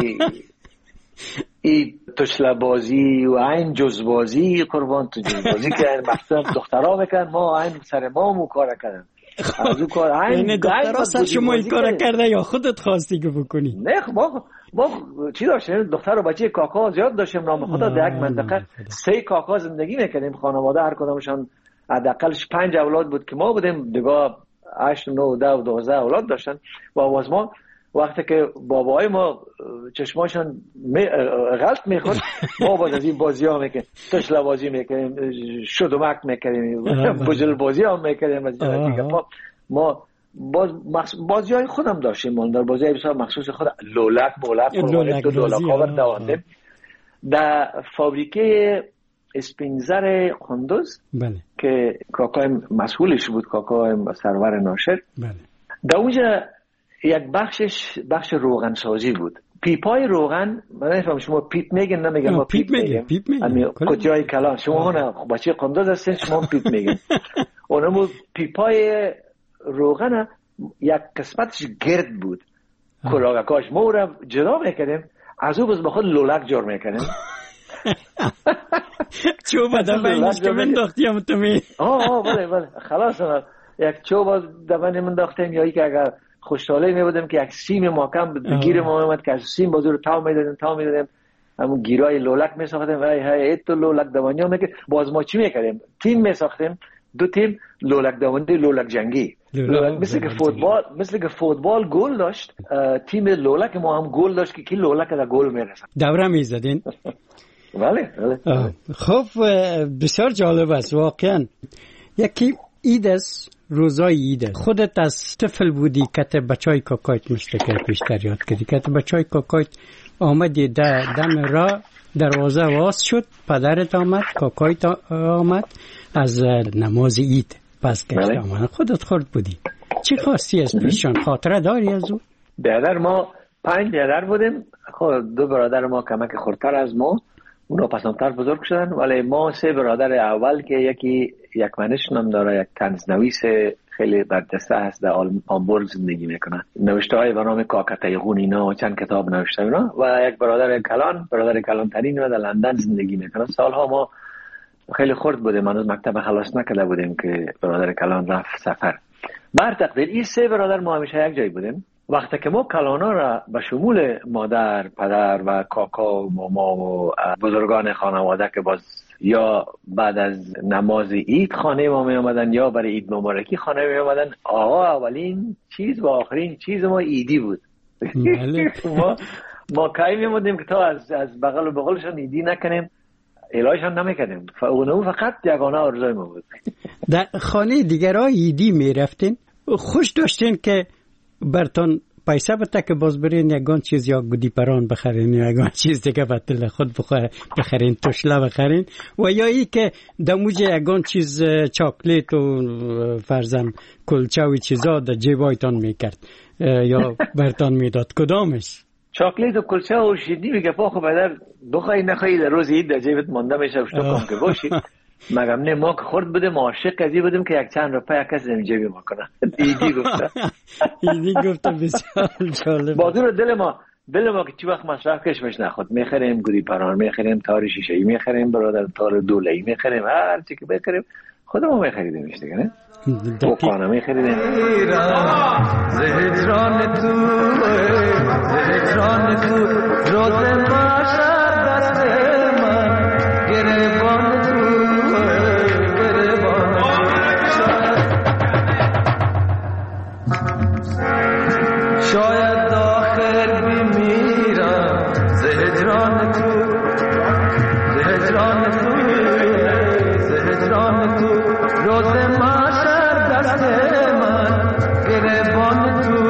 ای تشله بازی و این جز بازی قربان تو جز بازی که این مختلف دخترها میکن ما این سر ما مو کار کردن از اون کار این دخترها سر شما این کار کرده یا خودت خواستی که بکنی؟ نه ما ما چی داشتیم دختر و بچه کاکا زیاد داشتیم نام خدا در یک منطقه سه کاکا زندگی میکردیم خانواده هر کدامشان حداقلش پنج اولاد بود که ما بودیم دیگه هشت نه ده و دوازده اولاد داشتن و آواز ما وقتی که بابای ما چشماشان می غلط میخورد ما باز از این بازی ها میکنیم تشله بازی میکنیم شدومک میکنیم بجل بازی ها میکنیم از ما ما باز مخص... بازی های خودم داشتیم من در بازی های بسیار مخصوص خود لولک مولک دو دولک ها دوانده در فابریکه اسپینزر خندوز بله. که کاکای مسئولش بود کاکای سرور ناشر بله. در اونجا یک بخشش بخش روغن سازی بود. پیپای روغن من نفهم شما پیپ میگن نمیگن ما پیپ میگیم پیپ میگن کجای کلان شما نه بچه قنداز هستین شما پیپ میگن اونمو پیپای روغن یک قسمتش گرد بود کلاگاکاش ما رو جدا میکنیم از او باز با خود لولک جور میکنیم چوب دبنش که من داختیم تو می آه آه بله بله خلاص یک چوب دبنی من داختیم یا ای که اگر خوشحالی می بودیم که یک سیم محکم گیر ما اومد که از سیم بازو رو تاو میدادیم تاو میدادیم همون گیرای لولک می ساختیم وای های ایت تو لولک دوانیا میگه باز ما چی میکردیم تیم می ساختیم دو تیم لولک دوانی لولک جنگی لولک مثل که فوتبال مثل که فوتبال گل داشت تیم لولک ما هم گل داشت که کی لولک در گل میرسه دوره میزدین بله بله خب بسیار جالب است واقعا. یکی عید است روزای عید خودت از طفل بودی که بچای کاکایت مثل که پیشتر یاد کردی که بچای کاکایت آمدی در دم را دروازه واز شد پدرت آمد کاکایت آمد از نماز عید پس گشت آمد خودت خورد بودی چی خواستی از پیشان خاطره داری از او؟ برادر ما پنج برادر بودیم خب دو برادر ما کمک خردتر از ما اونا پسندتر بزرگ شدن ولی ما سه برادر اول که یکی یک منش نام داره یک طنزنویس خیلی برجسته هست در آمبورگ زندگی میکنه نوشته های به نام کاکتایغون اینا و چند کتاب نوشته اینا و یک برادر کلان برادر کلان ترین و در لندن زندگی میکنه. سالها ما خیلی خرد بودیم هنوز مکتب خلاص نکرده بودیم که برادر کلان رفت سفر. بر تقدیر این سه برادر ما همیشه یک جای بودیم. وقتی که ما کلانا را به شمول مادر، پدر و کاکا و ماما و بزرگان خانواده که باز یا بعد از نماز عید خانه ما می آمدن یا برای عید مبارکی خانه می آمدن آقا اولین چیز و آخرین چیز ما عیدی بود. ما ما کاری می آمدیم که تا از از بغل و بغلشان عیدی نکنیم الهیشان نمیکنیم اونو فقط یگانه آرزوی ما بود. در خانه دیگرها عیدی می رفتین خوش داشتین که برتون پیسه بده که باز برین یگان چیز یا گودی پران بخرین یا یگان چیز دیگه بطل خود بخرین تشله بخرین و یا ای که دموج یگان چیز چاکلیت و فرزم کلچه و چیزا در جیبایتان میکرد یا برتان میداد کدامش؟ چاکلیت و کلچه و شیدی میگه پا خب بدر بخوای نخوایی در روز عید در جیبت مانده میشه و شتو کن که باشی مگم نه ما که خورد بودیم عاشق ازی بودیم که یک چند روپه یک کسی زمین جیبی ما کنه. ایدی گفته ایدی گفته بسیار جالب. بازور دل ما دل ما که چی وقت مصرف کشمش نخود میخریم گوری پران، میخریم تار شیشه‌ای، میخریم برادر تار دوله‌ای، میخریم هر چی که بخریم خودمون میخریدیمش دیگه نه. بوقانه میخریدیم. زهجران تو زهجران تو روز ماشر دست من گریبان تو گریبان شاید آخر بمیرم زهجران تو زهجران تو زهجران تو روز ماشر دست من گریبان تو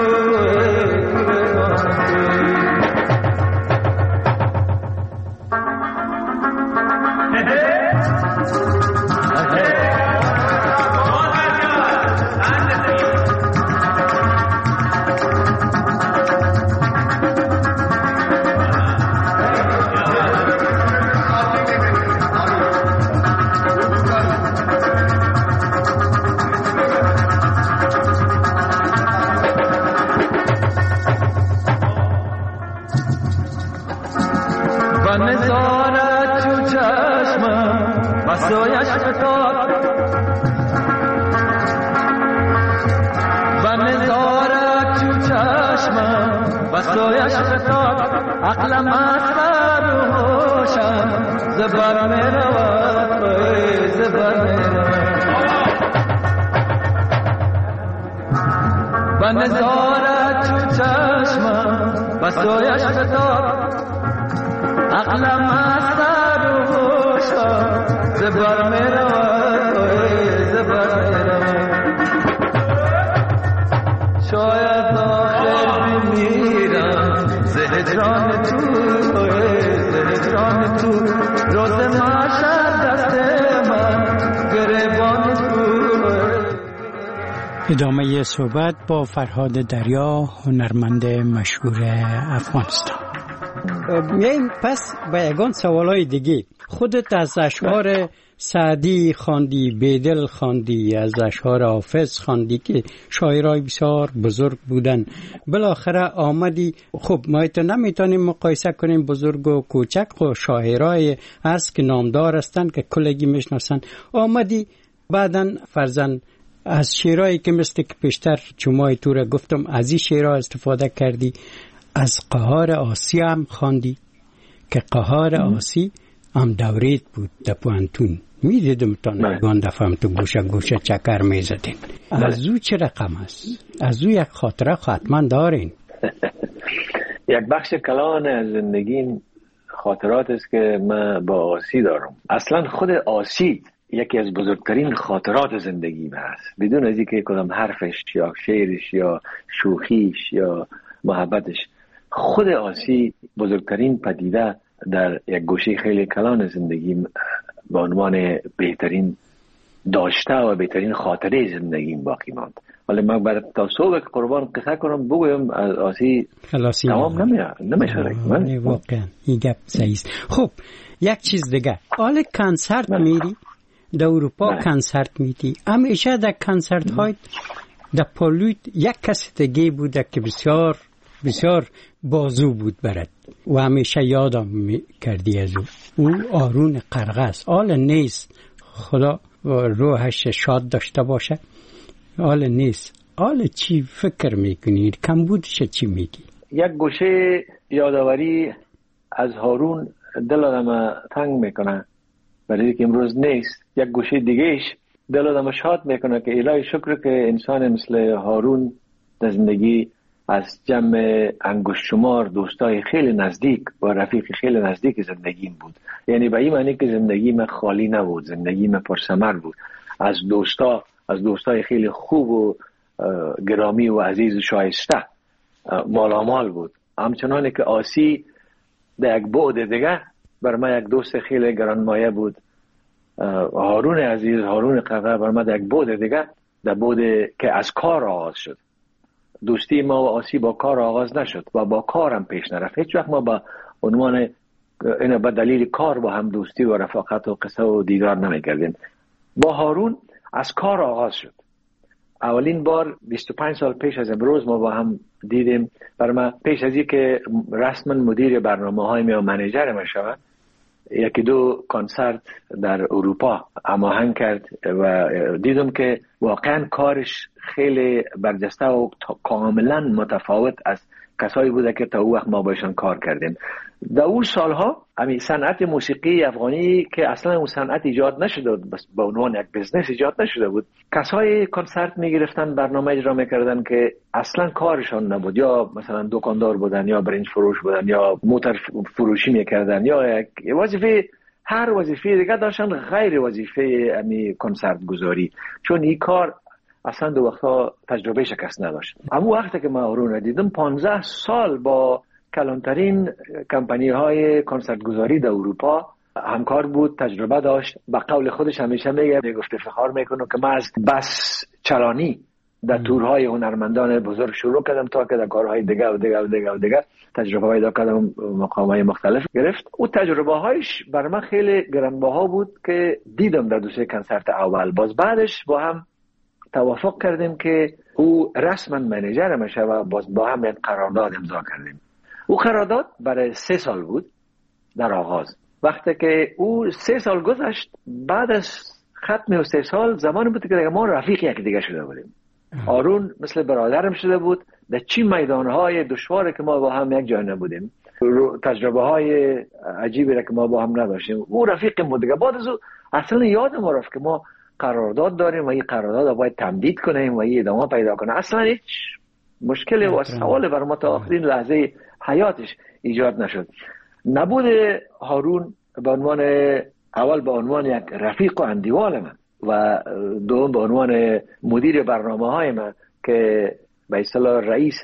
سویش فتاد و نظارت تو چشمم و سویش فتاد عقلم از فراموشم زبر می رود زبر می رود و نظارت تو چشمم و سویش فتاد عقلم از فراموشم زبر می رود زبر می رود شاید آخر بمیرم زهجران تو زهجران تو روز محشر دست من گریبان تو. ادامه صحبت با فرهاد دریا، هنرمند مشهور افغانستان. میایم پس به یگان سوالای دیگه. خودت از اشعار سعدی خواندی، بیدل خواندی، از اشعار حافظ خواندی که شاعرای بسیار بزرگ بودن. بالاخره آمدی، خب ما تو نمیتونیم مقایسه کنیم بزرگ و کوچک، خب شاعرای هست که نامدار هستند که کلگی میشناسن. آمدی بعداً فرزن از شعرهایی که مثل که پیشتر چمای تو را گفتم از این شعرها استفاده کردی. از قهار آسی هم خواندی که قهار آسی هم دوریت بود در پوانتون، میدیدم تا نگان دفعم تو گوشه گوشه چکر میزدین. از او چه رقم است؟ از او یک خاطره حتما دارین؟ یک بخش کلان از زندگیم خاطرات است که من با آسی دارم. اصلا خود آسی یکی از بزرگترین خاطرات زندگیم هست، بدون از اینکه کدام حرفش یا شعرش یا شوخیش یا محبتش. خود آسی بزرگترین پدیده در یک گوشه خیلی کلان زندگیم به عنوان بهترین داشته و بهترین خاطره زندگیم باقی ماند. ولی من بعد تا صبح قربان قصه کنم بگویم از آسی تمام نمیشه نمیشه واقعا این گپ صحیح. خب یک چیز دیگه، حال کنسرت میری در اروپا، کنسرت میدی، همیشه در کنسرت های در پالویت یک کسی دیگه بوده که بسیار بسیار بازو بود برد و همیشه یادم کردی از او. او آرون قرغس. حال نیست، خدا روحش شاد داشته باشه. حال نیست. حال چی فکر میکنی؟ کمبودش چی میگی؟ یک گوشه یادآوری از هارون دل آدم تنگ میکنه برای که امروز نیست. یک گوشه دیگهش دل آدم شاد میکنه که الهی شکر که انسان مثل هارون در زندگی از جمع انگشت شمار دوستای خیلی نزدیک با رفیق خیلی نزدیک زندگیم بود. یعنی به این معنی که زندگی من خالی نبود، زندگی من پرثمر بود. از دوستا از دوستای خیلی خوب و گرامی و عزیز و شایسته مالامال بود. همچنانه که آسی در یک بعد دیگه بر من یک دوست خیلی گرانمایه بود. هارون عزیز، هارون قرغه بر من در یک بعد دیگه، در بعد که از کار آغاز شد. دوستی ما و آسی با کار آغاز نشد و با کارم پیش نرفت. هیچ وقت ما با عنوان اینو به دلیل کار با هم دوستی و رفاقت و قصه و دیدار نمیکردیم. با هارون از کار آغاز شد. اولین بار بیست و پنج سال پیش از امروز ما با هم دیدیم. برای من پیش از این که رسما مدیر برنامه های یا منیجر ما شود، یکی دو کنسرت در اروپا هماهنگ کرد و دیدم که واقعا کارش خیلی برجسته و کاملا متفاوت از کسایی بوده که تا او وقت ما باشون کار کردیم. در اون سالها همین صنعت موسیقی افغانی که اصلا اون صنعت ایجاد نشده بود، بس به عنوان یک بزنس ایجاد نشده بود، کسایی کنسرت میگرفتن، برنامه اجرا میکردن که اصلا کارشان نبود، یا مثلا دکاندار بودن یا برنج فروش بودن یا موتر فروشی میکردن یا یک وظیفه، هر وظیفه دیگه داشتن غیر وظیفه همین کنسرت گذاری، چون این کار اصلا دو وقتا تجربه شکست نداشت. اما وقتی که من هارون دیدم پانزده سال با کلانترین کمپانی های کنسرت گذاری در اروپا همکار بود، تجربه داشت. به قول خودش همیشه میگه، میگفت افتخار میکنه که من از بس چلانی در تورهای هنرمندان بزرگ شروع کردم تا که در کارهای دیگه و دیگه و دیگه و دیگه تجربه های داشت کردم، مقامهای مختلف گرفت. او تجربه هایش بر من خیلی گرانبها بود که دیدم در دو سه کنسرت اول. باز بعدش با هم توافق کردیم که او رسما منیجر میشه و باز با هم یک قرارداد امضا کردیم. او قرارداد برای سه سال بود در آغاز. وقتی که او سه سال گذشت، بعد از ختم سه سال زمانی بود که ما رفیق یک دیگه شده بودیم. هارون مثل برادرم شده بود. در چی میدانهای دشواری که ما با هم یک جای نبودیم، تجربه های عجیبی را که ما با هم نداشتیم، او رفیقم بود دیگه. بعد از او اصلا یادم رفت که ما قرارداد داریم و این قرارداد رو باید تمدید کنیم و این ادامه پیدا کنه. اصلا هیچ مشکلی و سوال بر ما تا آخرین لحظه حیاتش ایجاد نشد. نبود هارون به عنوان اول به عنوان یک رفیق و اندیوال من و دوم به عنوان مدیر برنامه های من که به اصطلاح رئیس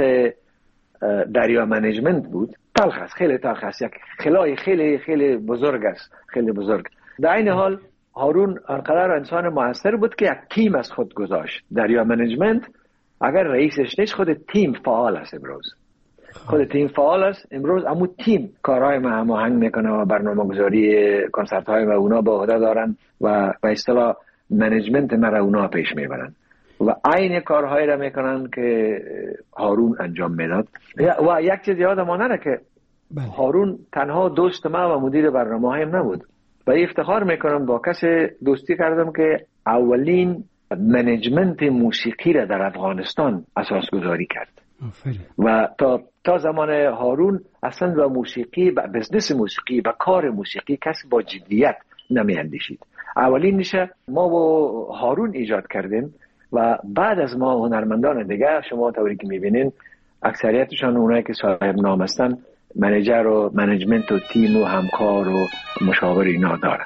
دریا منیجمنت بود، تلخ است، خیلی تلخ است، یک خلای خیلی خیلی بزرگ است، خیلی بزرگ. در این حال هارون انقدر انسان موثر بود که یک تیم از خود گذاشت. دریا منیجمنت اگر رئیسش نیست، خود تیم فعال است امروز. خود تیم فعال است امروز، اما تیم کارهای ما هماهنگ میکنه و برنامه گذاری کنسرت های ما اونا به عهده دارن و به اصطلاح منیجمنت ما را اونا پیش میبرن و عین کارهایی را میکنن که هارون انجام میداد. و یک چیز یادم نره که هارون تنها دوست ما و مدیر برنامه هایم نبود. و افتخار میکنم با کسی دوستی کردم که اولین منیجمنت موسیقی را در افغانستان اساس گذاری کرد. و تا تا زمان هارون اصلا با موسیقی، با بزنس موسیقی، با کار موسیقی کسی با جدیت نمی اندیشید. اولین میشه ما با هارون ایجاد کردیم و بعد از ما هنرمندان دیگه، شما طوری که میبینین اکثریتشان اونایی که صاحب نام هستن، منیجر و منیجمنت و تیم و همکار و مشاور اینا دارن.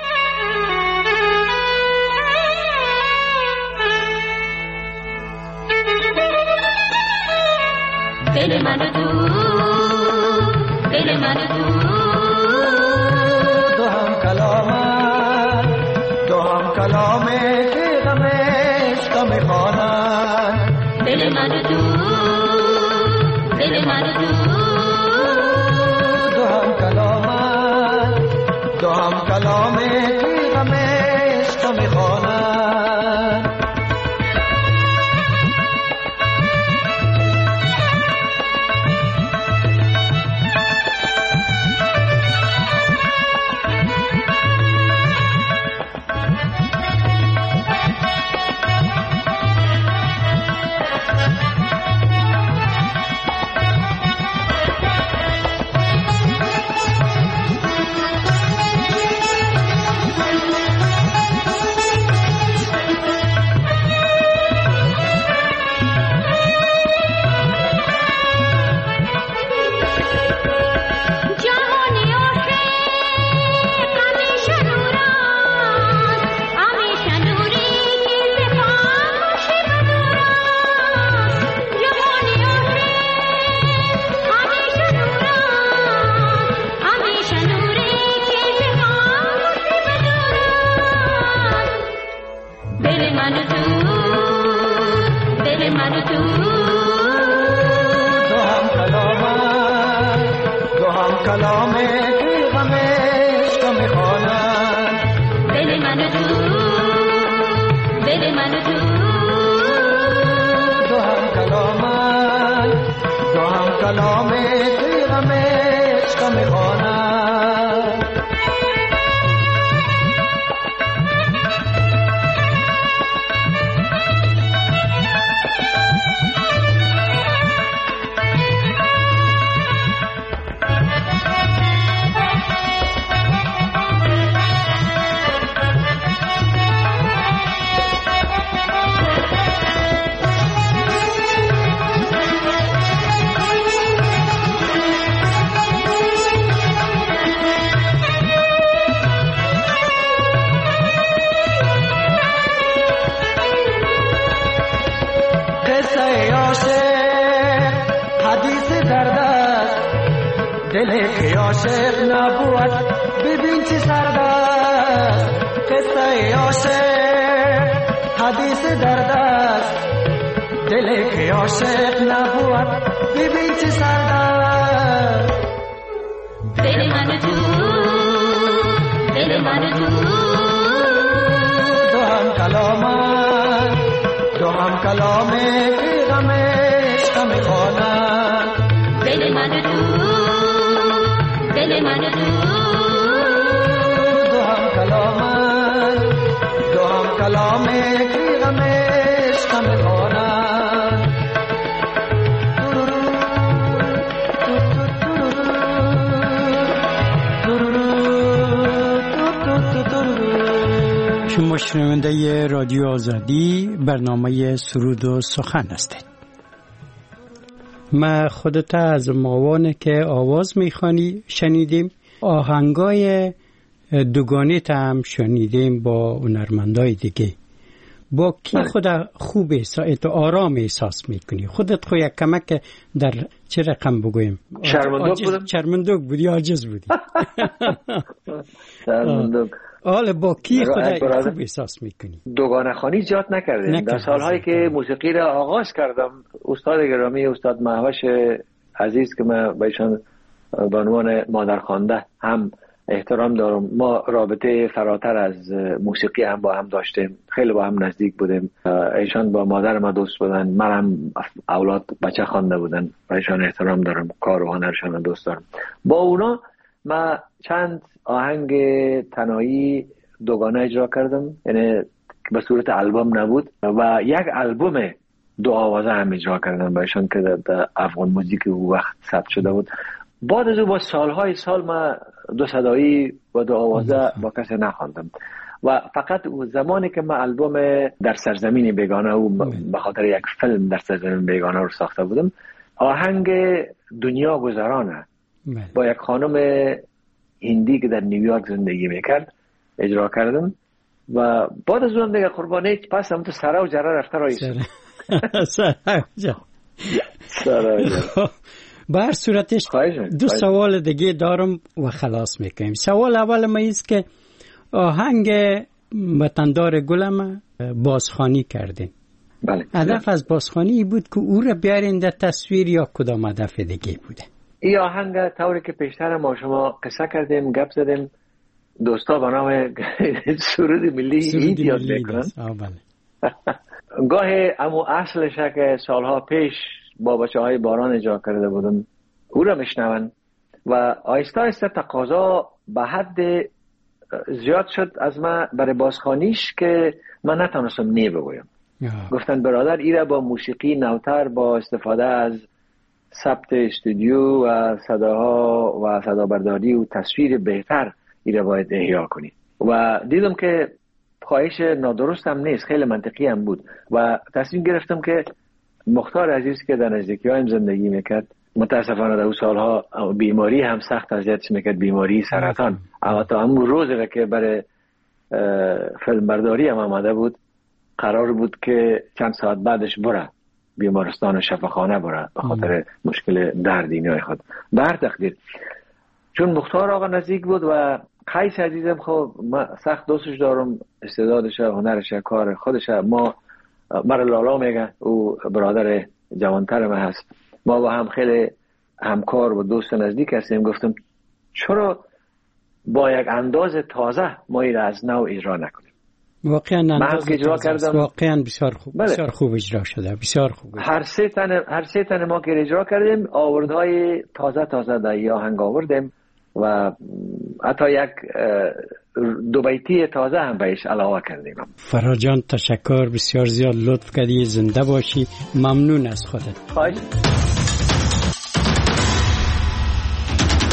دل من تو، دل من تو، دو هم کلامه، دو هم کلامه که غمش غم خانن. دل من تو، دل من تو، دو هم کلامه، دو هم کلامه که غمش غم خانن. کلام دل من و تو دو هم کلامن دو هم کلام توی غم عشق میخوانن دل که عاشق نبود ببین چه سرد است قصه عاشق حدیث درد است دل که عاشق نبود ببین چه سرد است دل من و تو دل من و تو دو هم کلامن دو هم کلام غم عشق میخوانن دل من و تو دل من و تو دو هم کلامن دو هم کلام غم عشق میخوانن شما شنونده رادیو آزادی برنامه سرود و سخن هستید. ما خودت از ماوانه که آواز میخوانی شنیدیم، آهنگای دوگانیت هم شنیدیم با هنرمندای دیگه. با کی خود خوب احساس آرام احساس میکنی؟ خودت خو یک کمک در چه رقم بگویم؟ شرمندوق بودم. شرمندوق بودی، عاجز بودی. شرمندوق. حالا با کی خود خوب احساس میکنی؟ دوگانه خوانی زیاد نکردیم. در سالهایی که موسیقی را آغاز کردم، استاد گرامی استاد مهوش عزیز که من به ایشان به عنوان مادرخوانده هم احترام دارم، ما رابطه فراتر از موسیقی هم با هم داشتیم، خیلی با هم نزدیک بودیم. ایشان با مادر ما دوست بودن، من هم اولاد بچه خوانده بودن، به ایشان احترام دارم، کار و هنرشان دوست دارم. با اونا ما چند آهنگ تنهایی دوگانه اجرا کردم، یعنی به صورت البوم نبود، و یک البوم دو آوازه هم اجرا کردم با ایشان که در افغان موزیک او وقت ثبت شده بود. بعد از او با سالهای سال ما دو صدایی و دو آوازه با کسی نخواندم و فقط زمانی که ما البوم در سرزمین بیگانه او به خاطر یک فیلم در سرزمین بیگانه رو ساخته بودم، آهنگ دنیا گذرانه با یک خانم هندی که در نیویورک زندگی میکرد اجرا کردم و بعد از اون دیگه قربانی پس هم تو سرا و جره رفته رایش سرا و سرا به هر صورتش دو سوال دیگه دارم و خلاص میکنیم. سوال اول ما ایست که آهنگ وطندار گلم بازخوانی کردین. بله. هدف از بازخوانی بود که او را بیارین در تصویر یا کدام هدف دیگه بوده؟ این آهنگ طوری که پیشتر ما شما قصه کردیم، گپ زدیم، دوستا به نام سرود ملی عید یاد میکنن. گاهی امو اصلشه که سالها پیش با بچه های باران اجرا کرده بودم او را میشنون و آیسته آیسته تقاضا به حد زیاد شد از من برای بازخوانیش که من نتونستم نی بگویم. گفتن برادر ایره با موسیقی نوتر، با استفاده از ثبت استودیو و صداها و صدابرداری و تصویر بهتر ایره باید احیا کنی و دیدم که خواهش نادرست هم نیست، خیلی منطقی هم بود و تصمیم گرفتم که مختار عزیز که در نزدیکی هایم زندگی میکرد، متاسفانه در اون سالها بیماری هم سخت اذیتش میکرد، بیماری سرطان. اما تا همون روزی که برای فیلم برداری هم آمده بود قرار بود که چند ساعت بعدش بره بیمارستان شفاخانه بره به خاطر مشکل دردینی خود. به هر تقدیر چون مختار آقا نزدیک بود و قیس عزیزم خب من سخت دوستش دارم، استعدادش، هنرش، کار خودش، ما مرا لالا میگه، او برادر جوانتر من هست، ما با هم خیلی همکار و دوست نزدیک هستیم. گفتم چرا با یک انداز تازه ما این را از نو اجرا نکنیم واقعا اندازه اجرا کردم. واقعا بسیار خوب، بله. بسیار خوب اجرا شده، بسیار خوب. هر سه تن هر سه تن ما که اجرا کردیم آوردهای تازه تازه در این آهنگ آوردیم و حتی یک دو بیتی تازه هم بهش علاوه کردیم. فرهاد جان تشکر، بسیار زیاد لطف کردی، زنده باشی، ممنون از خودت. خواهش